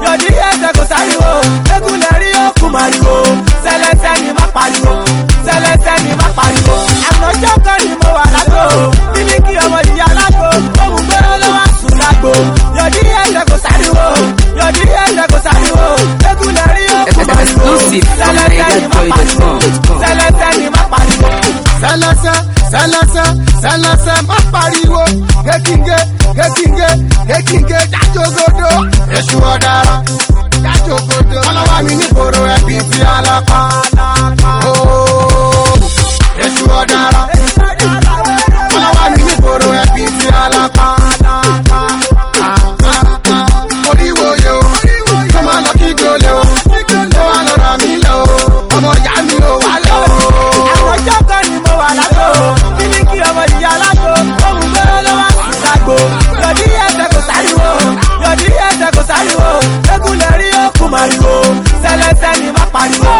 Egunlẹ̀ rí òkú màriwo. Sẹlẹsẹ ni má pariwo. Ànàjọ́ kan ni mo wà lágbo. Bílíkì ọmọ ìyá lágbo. Ohun gbọ́dọ̀ ló wá sùn lágbo. Yọ̀dí ẹsẹ̀ kò sáriwo. Egunlẹ̀ rí òkú màriwo. Sẹlẹsẹ ni má pariwo. Sẹlẹsẹ má pariwo. Gékìngé jájogodo. Èṣù ọ̀daràn jájogodo. Ọlọ́wà mi ní koro ẹbí fi alápá. Èṣù ọ̀daràn. Ọlọ́wà mi ní koro ẹbí fi alápá. Oríwòye o, kó máa lọ kí gòlè o. Ó wà lọ́ra mi lọ o, ọmọ ìyá mi ò wá lọ o. Àwọn ọjọ́ kan ni mo wà lágbo. Bílíkì ọmọ ìyá lágbo. Ohun gbọ́dọ̀ ló wá sùn lágbo. Yọ̀dí ẹsẹ̀ kò sáriwo. Egunlẹ̀ rí òkú màriwo. Sẹlẹsẹ ni má pariwo.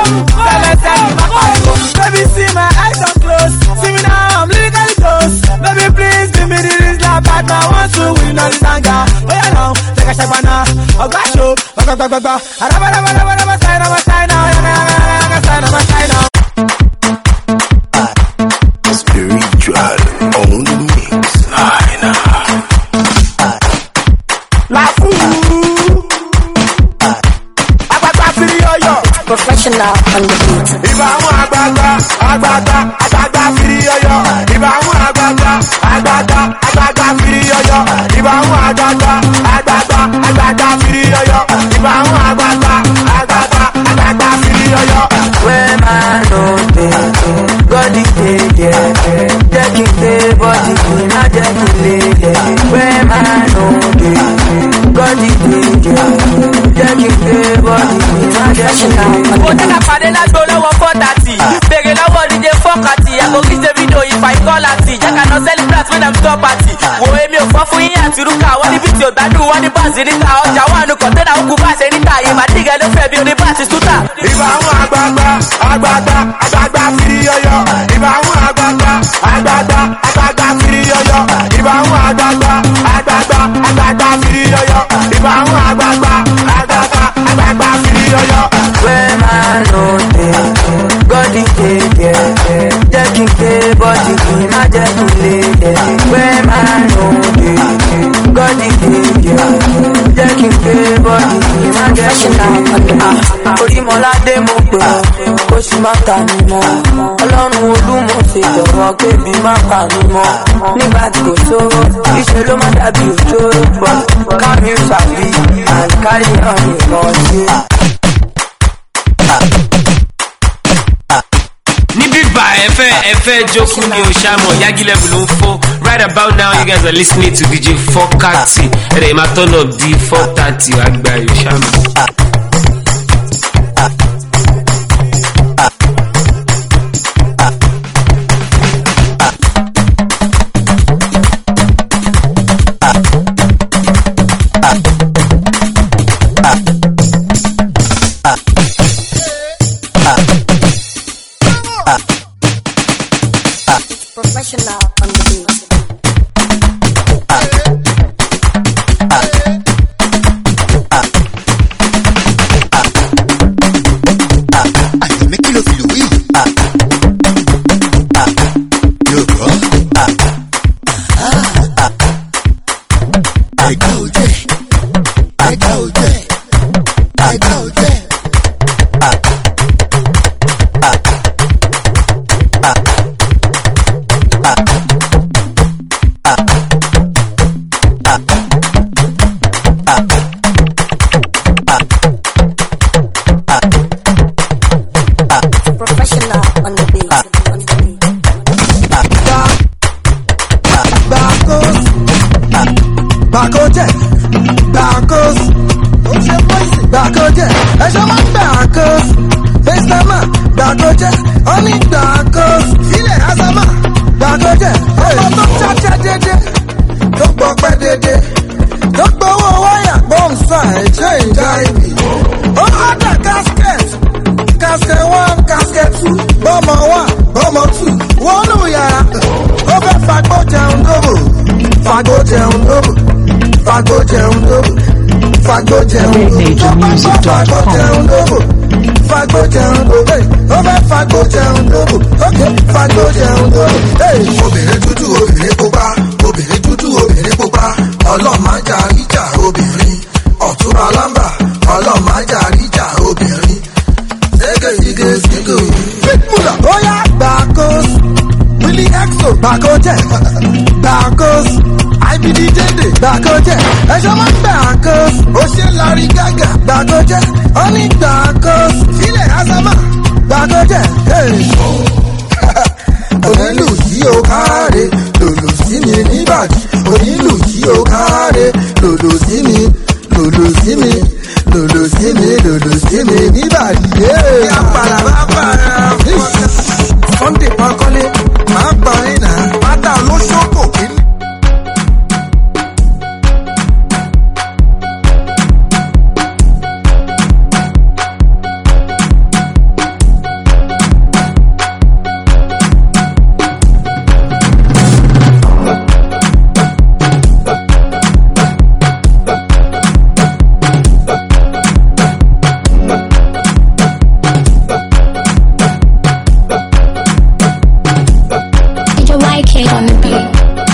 Baby see my eyes on close. See me now I'm lyrically close. Baby please give me the reason bad man want to win on the sanga. Oh yeah now, take a shot now. Ọgbà show, gbàgbàgbàgbà. Arabarabarabara sign now. Spiritual on the mix. Professional on the beat. Ìbá àwọn àgbààgbà fìrí ọyọ. Ìbá àwọn àgbààgbà fìrí ọyọ. Ìbá àwọn àgbààgbà fìrí ọyọ. Ìbá àwọn àgbààgbà fìrí ọyọ. Where man no dey, God is there. Jẹ́ kí n ṣe bọ́dì kì í má jẹ́ kí n lè lẹ̀. Where man no dey, God is there. Jẹ́ kí n ṣe bọ́dì kì í má jẹ́ kí n lè lẹ̀. Ó jẹ́ ká pàdé lágbo lọ́wọ́ 4:30. Bèrè lọ́wọ́ DJ 4:30. Àgbo kí ṣe fídíò ìfà ìkọ́láti. Jẹ́ ká lọ celebrate when I'm stop party. Wo èmi ò fọ́ fún yín àti rúkà. Wọ́n ní fídíò gbádùn, wọ́n ní báàsì níta. Ọjà wà nù kọ̀ńténà ó kú bá ṣe níta. Ìmàdígẹ̀ ló fẹ́ bí oníbàṣì sútà. Ìbá àwọn àgbààgbà fìrí ọyọ. Ìbá àwọn àgbààgbà fìrí ọyọ. Ìbá àwọn àgbààgbà fìrí ọyọ. Ìbá àwọn àgbààgbà fìrí ọyọ. Where man no dey, God is there. Jẹ́ kí n ṣe bọ́dì kì í má jẹ́ kí n lè lẹ̀. Where man no dey, God is there. Jẹ́ kí n ṣe bọ́dì kì í má jẹ́ kí n lè lẹ̀. Orímọ̀ládé mo pè ọ́, oṣù máta ni mọ́. Ọlọ́run Olúmọ̀ ṣe jọ̀wọ́ kébì má pa mi mọ́. Nígbà tí kò sówó, ìṣe ló má dàbí òjòrò pọ̀. Kámi ṣàbí and carry on ìkan ṣe. Efe Joku ni Oshamo, Yagi level on 4. Right about now, you guys are listening to DJ Fokati. And they might turn up the 430 Agba Oshamo. Professional on the beat. Obìnrin dúdú obìnrin pupa, obìnrin dúdú obìnrin pupa, ọlọ́màjà ìjà obìnrin, ọ̀túnba lámbà, ọlọ́màjà ìjà obìnrin. Ségesíge sígò. Fitmula bóyá gbàkóso, Willy Exo gbàkójẹ, gbàkóso, IBD Dende gbàkójẹ, ẹ̀ṣọ́ máa ń gbàkóso, ó ṣe Larry Gaga gbàkójẹ, ó ní gbàkóso, Filẹ̀ Azama gbàkójẹ. Onílù yìí ó káre, lòlò sí mi níbàdí. Onílù yìí ó káre, lòlò sí mi, lòlò sí mi, lòlò sí mi, lòlò sí mi níbàdí. Àpàlà máa bàrà Sunday Pankole, máa gbọ́rin náà, pátá olóṣòkò kìíní. On the beat.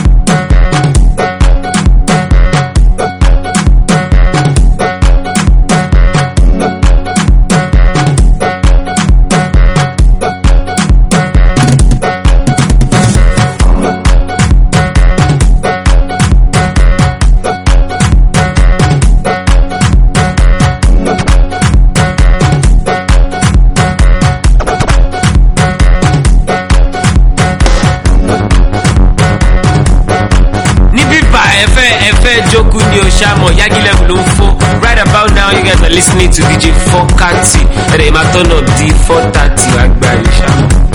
Joku ni Oshamo, Yagi level on 4. Right about now, you guys are listening to DJ Fokati. And they might turn up the 430 Agba Oshamo.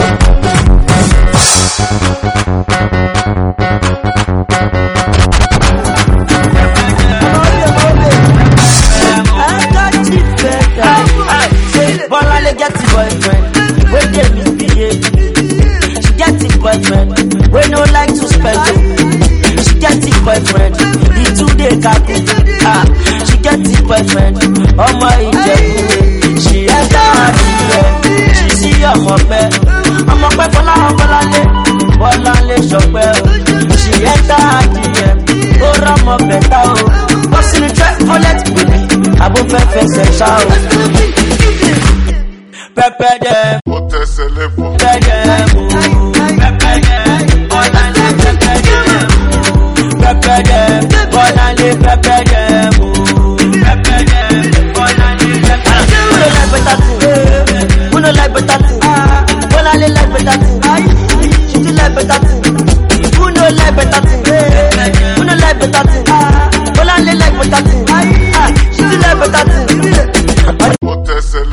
Bolale get the boyfriend, wait get misbehave. She get the boyfriend, we no like to spend. She get the boyfriend, the 2 day kaku. She get the boyfriend, oh my Ijebu. She has done it, she see I'm up for la Bolale shopper. She enter the oh Ramo better. What's in the trap for let baby? I won't face shout. Pepe dem, pepe dem, Bolale pepe dem. Who no like better thing? Bolale like better thing.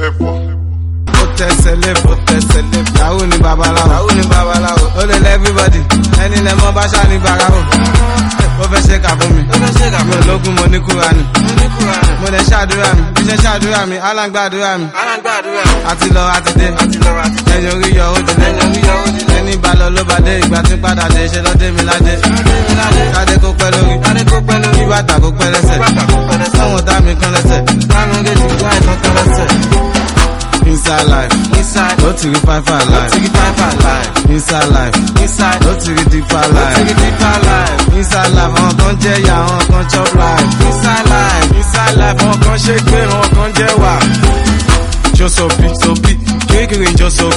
Yahoo ni babaláwo. Ó lè lẹ́ everybody. Ẹni lẹ mọ́ bá ṣá ní bàráwò. Ó fẹ́ ṣe kà fún mi. Mi ò lógún mo ní Kúránì. Mo lè ṣàdúrà mi. Bí ṣe ṣàdúrà mi, aláǹgbàdúrà mi. Àti lọ àti dé. Ẹyin orí yọ ó dilé. Ẹni balọ̀ ló bá dé. Ìgbà tí padà dé ṣe lọ́dé mi ládé. Kádé kó pẹ́ lórí. Kí bàtà kó pẹ́ lẹ́sẹ̀. Sọ́wọ́n dá mi kan lẹ́sẹ̀. Láàrín gèjì kí àìsàn kan lẹ́sẹ̀. Inside life, go to the five life. Inside life, go to the deeper life. Inside life, on kan jẹ ya, on kan chop life. Inside life, on kan shake me, on kan jẹ wa. Josopi, kiri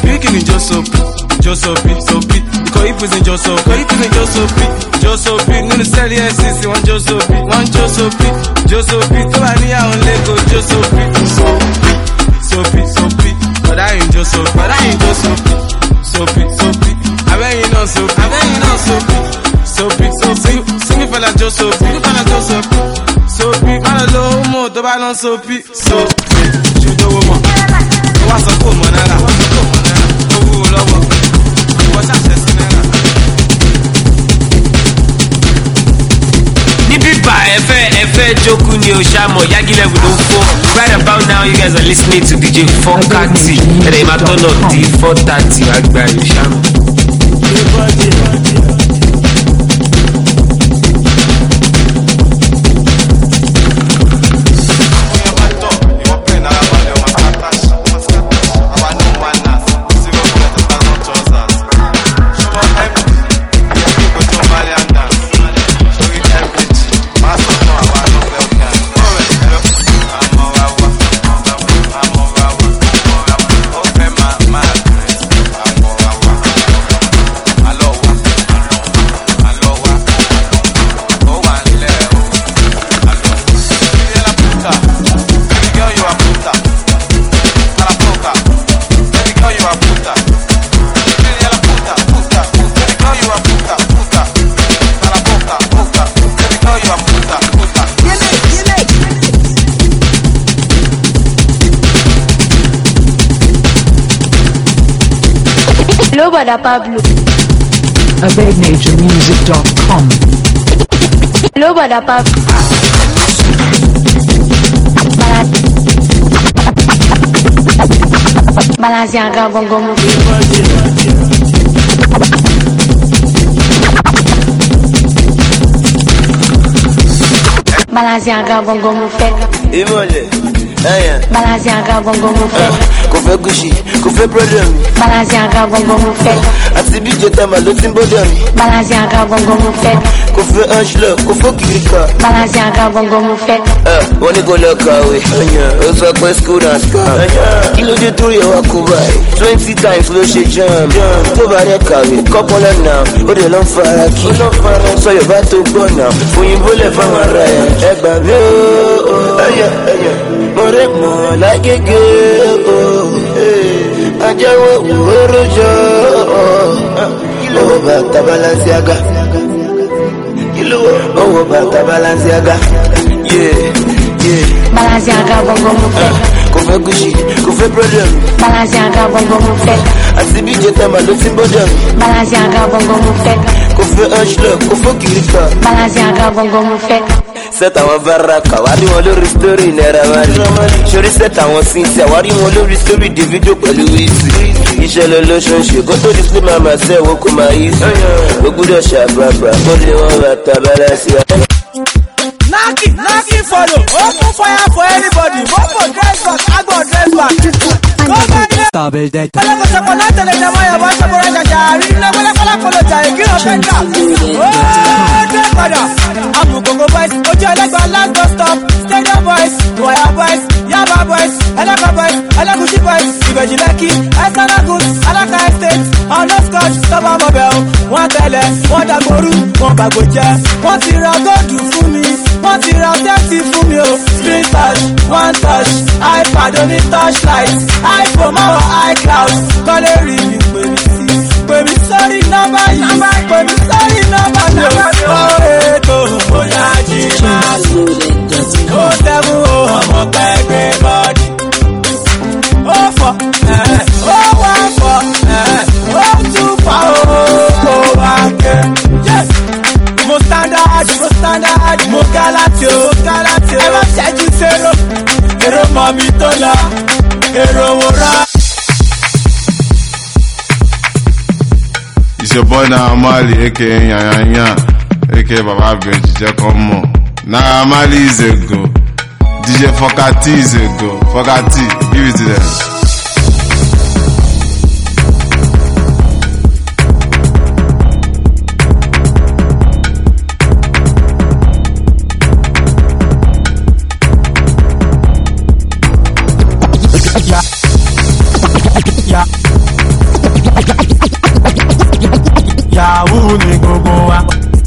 Josopi. Because if it's in Josopi, nínú sẹ́ẹ̀lì SCC, one Josopi, tó wà ní àwọn lẹ́kọ̀ọ́ Josopi. Soapy, but I ain't just soapy. Soapy, I bet you know soapy. See me fella just soapy. Soapy, I don't know more, but I know soapy. Soapy, you know what? What's a cool man? What's a Efe Joku ni Oshamo Yagi level no 4. Right about now you guys are listening to DJ Fokati. And they might turn up the 430 Agba Oshamo. Hello, Bada Pablo. AbedNatureMusic.com. Hello, Bada Pablo. Balenciaga bongo mo. Balenciaga bongo mo fek. Imole. Balenciaga bongo mo fek. Kò fẹ́ Gucci, kò fẹ́ problem. Balenciaga bongo mo fek. Àti bí jẹta mà ló ti ń bọ́dọ̀ mi. Balenciaga bongo mo fek. Kò fẹ́ Angelo, kò fẹ́ Kirika. Balenciaga bongo mo fek. Wọ́n ní kò lọ kàwé. Ó sọ pé school and scam. Kí ló dé tó yẹ wá kó báyìí? 20 times ló ṣe jam. Tó bá rẹ̀ kàwé, kọ́pọ̀lọ́ náà. Ó dẹ̀ lọ́ ń fara kí. Sọ Yorùbá tó gbọ́ náà. Òyìnbó lẹ̀ fáwọn ará ẹ̀. Ẹ gbà mí o. Mo rẹ̀ mọ̀ lágége o. Ajáwó òwúrò jọ. Owó bàtà Balenciaga. Owó bàtà Balenciaga. Balenciaga bongo mo fek. Kò fẹ́ Gucci, kò fẹ́ problem. Balenciaga bongo mo fek. Àti bí jẹta mà ló ti ń bọ́dọ̀ mi. Balenciaga bongo mo fek. Kò fẹ́ Angelo, kò fẹ́ Kirika. Balenciaga bongo mo fek. Set àwọn Baraka, wá rí wọn lórí story Naira Marley. Sori set àwọn Cynthia, wá rí wọn lórí story Davido pẹ̀lú Wizzy. Ìṣẹ̀lẹ̀ olóṣooṣù, kó tó di pé màmá sẹ́ wo kò máa yí sí. Ó gbúdọ̀ ṣàbàbà, kó lè wọ́n bàtà Balenciaga. Knocking follow, open fire for anybody. Mopo dress back, Agbo dress back. Double dead. Kọ́lá kò sọ̀kọ̀ láti lè jẹ́ mọ́yà bá ṣọ́kọ̀ rẹ̀ jàjà rí iná kọ́lá kọ́lá jà èkí ọ̀fẹ́ jà. Ó dé padà. Amukoko boys, ojú ẹlẹ́gbàá last bus stop. Stadium boys, Waya boys, Yaba boys, Ẹlẹ́kọ̀ boys, Ẹlẹ́kùsí boys, Ìbẹ̀jì Lẹ́kì, Ẹ̀sánagùn, Alákà estate, ọ̀nà scotch, tọ́ba mọ̀bẹ̀ o. Wọ́n tẹ̀lẹ̀, wọ́n dàgbòrú, wọ́n bàgbò jẹ́. Wọ́n ti ra góòdù fún mi, wọ́n ti ra tẹ́tì fún mi o. Screen touch, one touch, iPad oní touchlight, iPhone máa wọ iCloud, kọ́lé rí mi pè mí sí. Pè mí sórí nọ́mbà yìí, pè mí sórí nọ́mbà mi o. Ó ètò bóyá jí máa sùn. Ó tẹ́mú o, ọmọ pẹ́gbẹ́ bọ́dì. Ó lọ èrò wòrà. It's your boy Naira Marley, aka Yanyanya, aka Baba Benji, jẹ́ kọ́ mọ̀. Naira Marley is a go. DJ Fokati is a go. Fokati, give it to them. Yahoo ni gbogbo wa.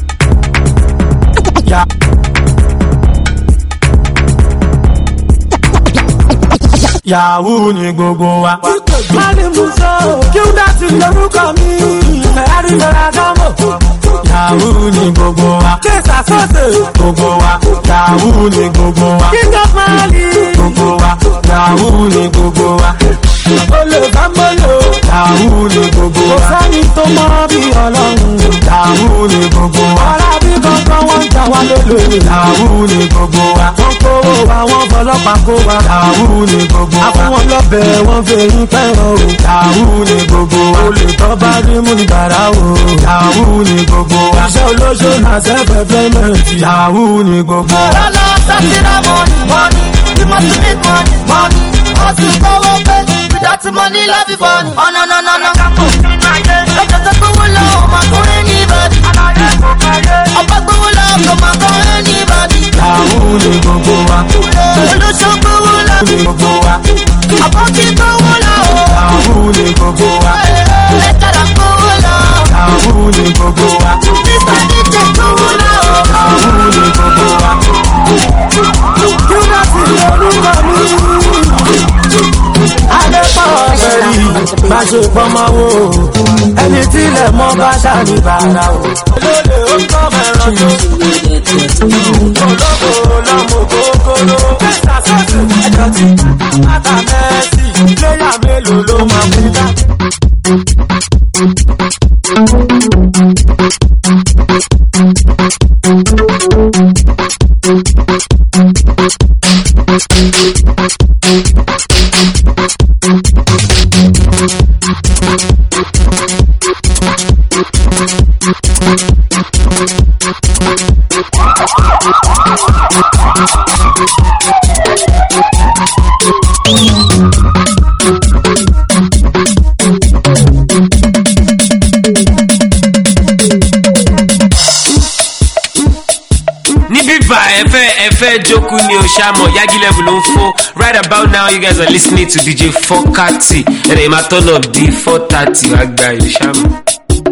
Yahoo ni gbogbo wa. Mali Muso, kí ó dá sí lórúkọ mi. Ferrari Ferragamo. Yahoo ni gbogbo wa. Kéésà sọ́ọ̀sì gbogbo wa. Yahoo ni gbogbo wa. King of Mali gbogbo wa. Yahoo ni gbogbo wa. Olùbámbolo. Yahoo ni gbogbo wa. Kò sẹ́ni tó mọ bí Ọlọ́run. Yahoo ni gbogbo wa. Ọlá bí kankan wọ́n ń jà wá lólè. Yahoo ni gbogbo wa. Wọ́n kówó wa, wọ́n fọlọ́pàá kó wa. Yahoo ni gbogbo wa. Àfọwọ́n lọ́bẹ̀ wọ́n fẹ̀yìn fẹ́ràn o. Yahoo ni gbogbo wa. Olè tó bá rí mú ní bàrà o. Yahoo ni gbogbo wa. Iṣẹ́ olóṣó náà self-employment. Yahoo ni gbogbo wa. Lọ́lọ́ sátírà money, you must make money. Hustle kówó pé, without money love is fun. Oh no. Ẹjọ́ tó gbówó lọ, ọmọ akọrin anybody. Ọba gbówó lọ, ọmọ akọrin anybody. Yahoo ni gbogbo wa. Olóṣó gbówó lọ. Gbogbo wa. Àbọ̀kí gbówó lọ. Yahoo ni gbogbo wa. Lẹ́tàrà gbówó lọ. Yahoo ni gbogbo wa. Mr. DJ gbówó lọ. Yahoo ni gbogbo wa. Kí ó dá sí lórúkọ mi. Adépọ̀ ọ̀gbẹ̀rì má ṣe fọmọ wo. Ẹni tí ilẹ̀ mọ́ bá ṣàní bàrà o. Olóòlè ó tọ́ mẹ́ràn tó. Olóko lọ́mọ kókóró. Kẹ́sà sọ́ọ̀tù ẹjọ́ tí. Bàtà Mẹ́sì léyà mélòó ló máa fún dá. Joku ni Oshamo, Yagi level on 4. Right about now, you guys are listening to DJ Fokati. And I'm a turn of D430. Agba Oshamo.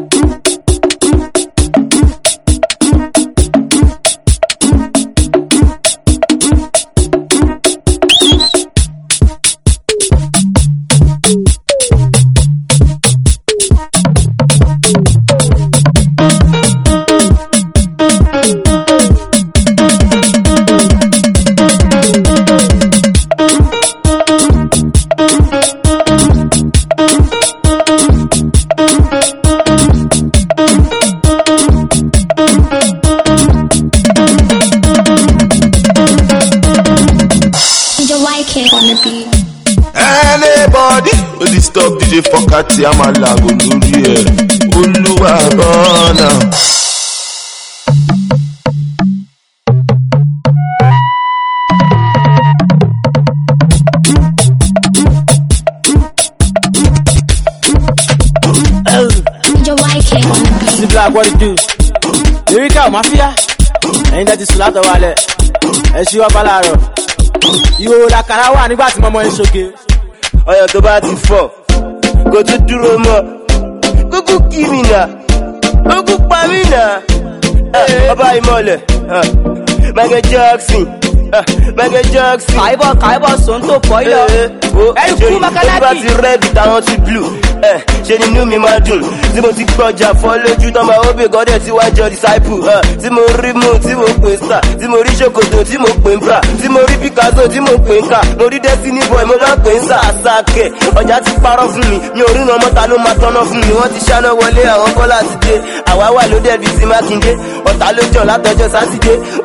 Anybody will stop DJ Fokati Amalago lórí ẹ̀ Olúwa bọ́nà. See Black, what it do? Lyrical Mafia. Ẹ̀yin tẹ́ ti sùn látọ̀ wálẹ̀. Ẹ ṣí ọba láàárọ̀. Ìhòòhò làkàrà wà nígbà tí mọ́mọ́ ń ṣoge. Ọyọ tó bá ti fọ́, kò tún dúró mọ́. Kúkú kí mi nà, kúkú pa mí nà. Ọba ìmọ̀lẹ̀, Michael Jackson. Michael Jackson. Kàìbọ̀ sọ́ńtò pọ́yọ̀. Ẹ̀rí kú Makalaki. Ó bá ti rẹ́ẹ̀dì táwọn ti blue. Ṣé ni inú mi máa dùn? Tí mo ti gbọ́jà fọ́ lójú tán máa ó bè gọ́dẹ̀ tí wá jọ disciple. Tí mo rí mú tí mo pè star. Tí mo rí ṣòkòtò tí mo pè ń bra. Tí mo rí Picasso tí mo pè ń kà. Mo rí Destiny Boy mo bá pè ń sàṣàkẹ̀. Ọjà ti parọ́ fún mi. Mi ò rí iná mọ́ta ló máa tọ́nà fún mi. Wọ́n ti ṣáná wọlé àwọn Bọ́lá ti dé. Àwa wà ló dẹ̀ bíi ti Mákindé. Ọ̀tá ló jọ̀ látọjọ́ Sátidé.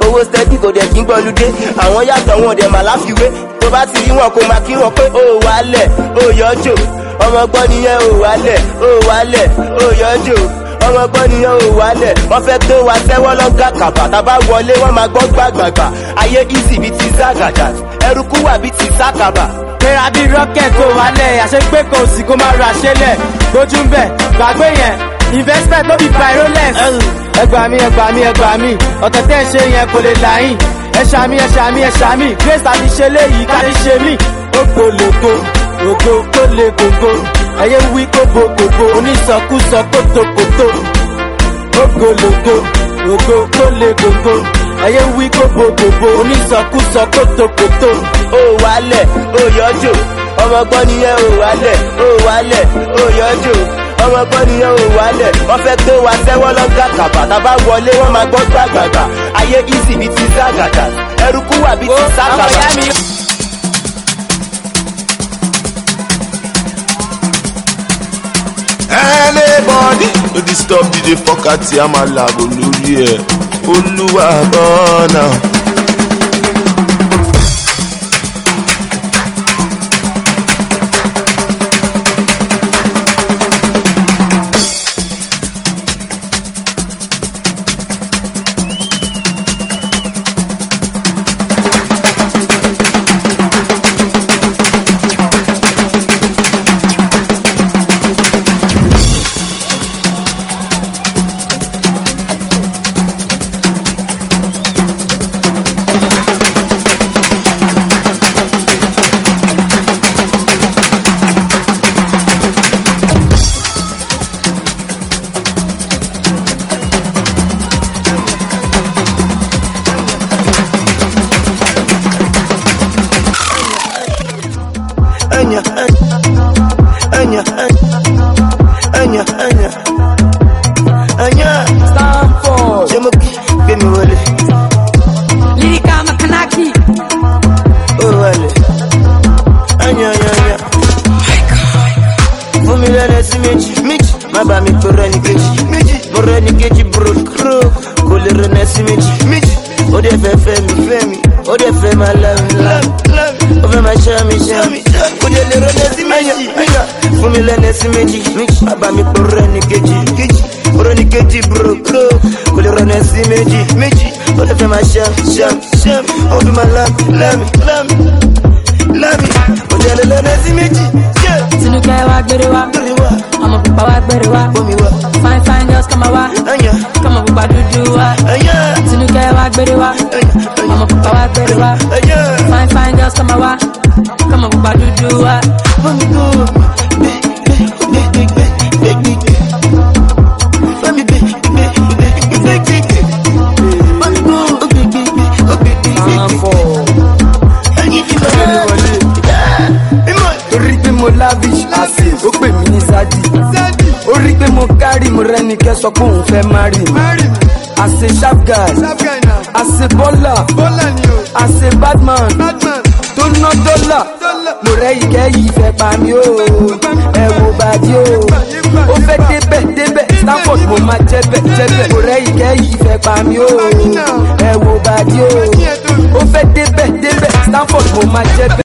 owó steady kò dẹ̀ kí n gbọ́lúdé àwọn yàtọ̀ wọn dẹ̀ mà láfiwé tó bá ti rí wọn kó máa kí wọn pé ó wálẹ̀ ó yọjò ọmọ gbọ́ nìyẹn ó wálẹ̀ ó yọjò ọmọ gbọ́ nìyẹn ò wálẹ̀ wọ́n fẹ́ tó wa sẹ́wọ́ lọ́gà kàbà tábà wọlé wọ́n máa gbọ́ gbàgbàgbà ayé easy bíi ti zagada ẹrùkú wà bíi ti sákàbà. kéra bí rocket kó wálẹ̀ àṣegbé kò sí kó má ra ṣẹlẹ̀ gbójú ń bẹ̀ gbàgbé yẹn investment ló fi pa rolex. ẹgbà mi ọ̀tọ̀ tẹ́ ẹ ṣe yẹn kò lè láyìn ẹ̀ṣà mi grace àti ṣe léyìí kárí ṣe mí ó gbòlògbò ògo tó le gbogbo ẹyẹ wí kóbokòbo onísọkúsọ kótókótó ògològo ògo tó le gbogbo ẹyẹ wí kóbokòbo onísọkúsọ kótókótó. ó wálẹ̀ ó yọjò ọmọ gbọ́ nìyẹn ó wálẹ̀ ó yọjò ọmọ gbọ́ nìyẹn ò wálẹ̀ wọ́n fẹ́ tó wa sẹ́wọ́ lọ́gà kàbà tábà wọlé wọ́n máa gbọ́ gbàgbàgbà ayé easy bíi ti zagada ẹrùkú wà bíi ti sákàbà. Anybody no disturb DJ Fokati Amalago lórí ẹ̀ Olúwa bọ́nà. Stanford Jemoki gbemi wọlé Lirika Makanaki ó wọlé anya fún mi lẹ́nu sí méjì má bà mí tó rẹ́ni kejì mo rẹ́ni kejì bro kò lè rẹ́ni sí méjì ó dẹ̀ fẹ́ mi ó dẹ̀ fẹ́ máa lẹ́mi ó fẹ́ máa ṣẹ́ mi kò dẹ̀ lè rẹ́ni sí méjì fún mi lẹ́nu sí méjì má bà mí tó rẹ́ni kejì mo rẹ́ni kejì bro kò lè rẹ́ni sí méjì ó dẹ̀ fẹ́ máa ṣẹ́ ó fi máa lẹ́mi ó dẹ̀ lè rẹ́ni sí méjì. Tinúkẹ́ wá gbére wá, ọmọ pupa wá gbére wá, fine girls kọ́mọ wá, kọ́mọ pupa dúdú wá. Tinúkẹ́ wá gbére wá, ọmọ pupa wá gbére wá, fine girls kọ́mọ wá, kọ́mọ pupa dúdú wá. Orí pé mo lavish àsè ó pè mí ní Zadi. Orí pé mo kárí mo rẹ́ni kẹ́ sọ pé òun fẹ́ marry. Àsè sharp guy, àsè baller, àsè badman, tó ná dọ́là. Mo rẹ́ ìkẹ́ yìí fẹ́ pa mí o, ẹ wo bàdí o. Ó fẹ́ débẹ̀, Stanford mo máa jẹ́bẹ̀. Mo rẹ́ ìkẹ́ yìí fẹ́ pa mí o, ẹ wo bàdí o. Ó fẹ́ débẹ̀, Stanford mo máa jẹ́bẹ̀.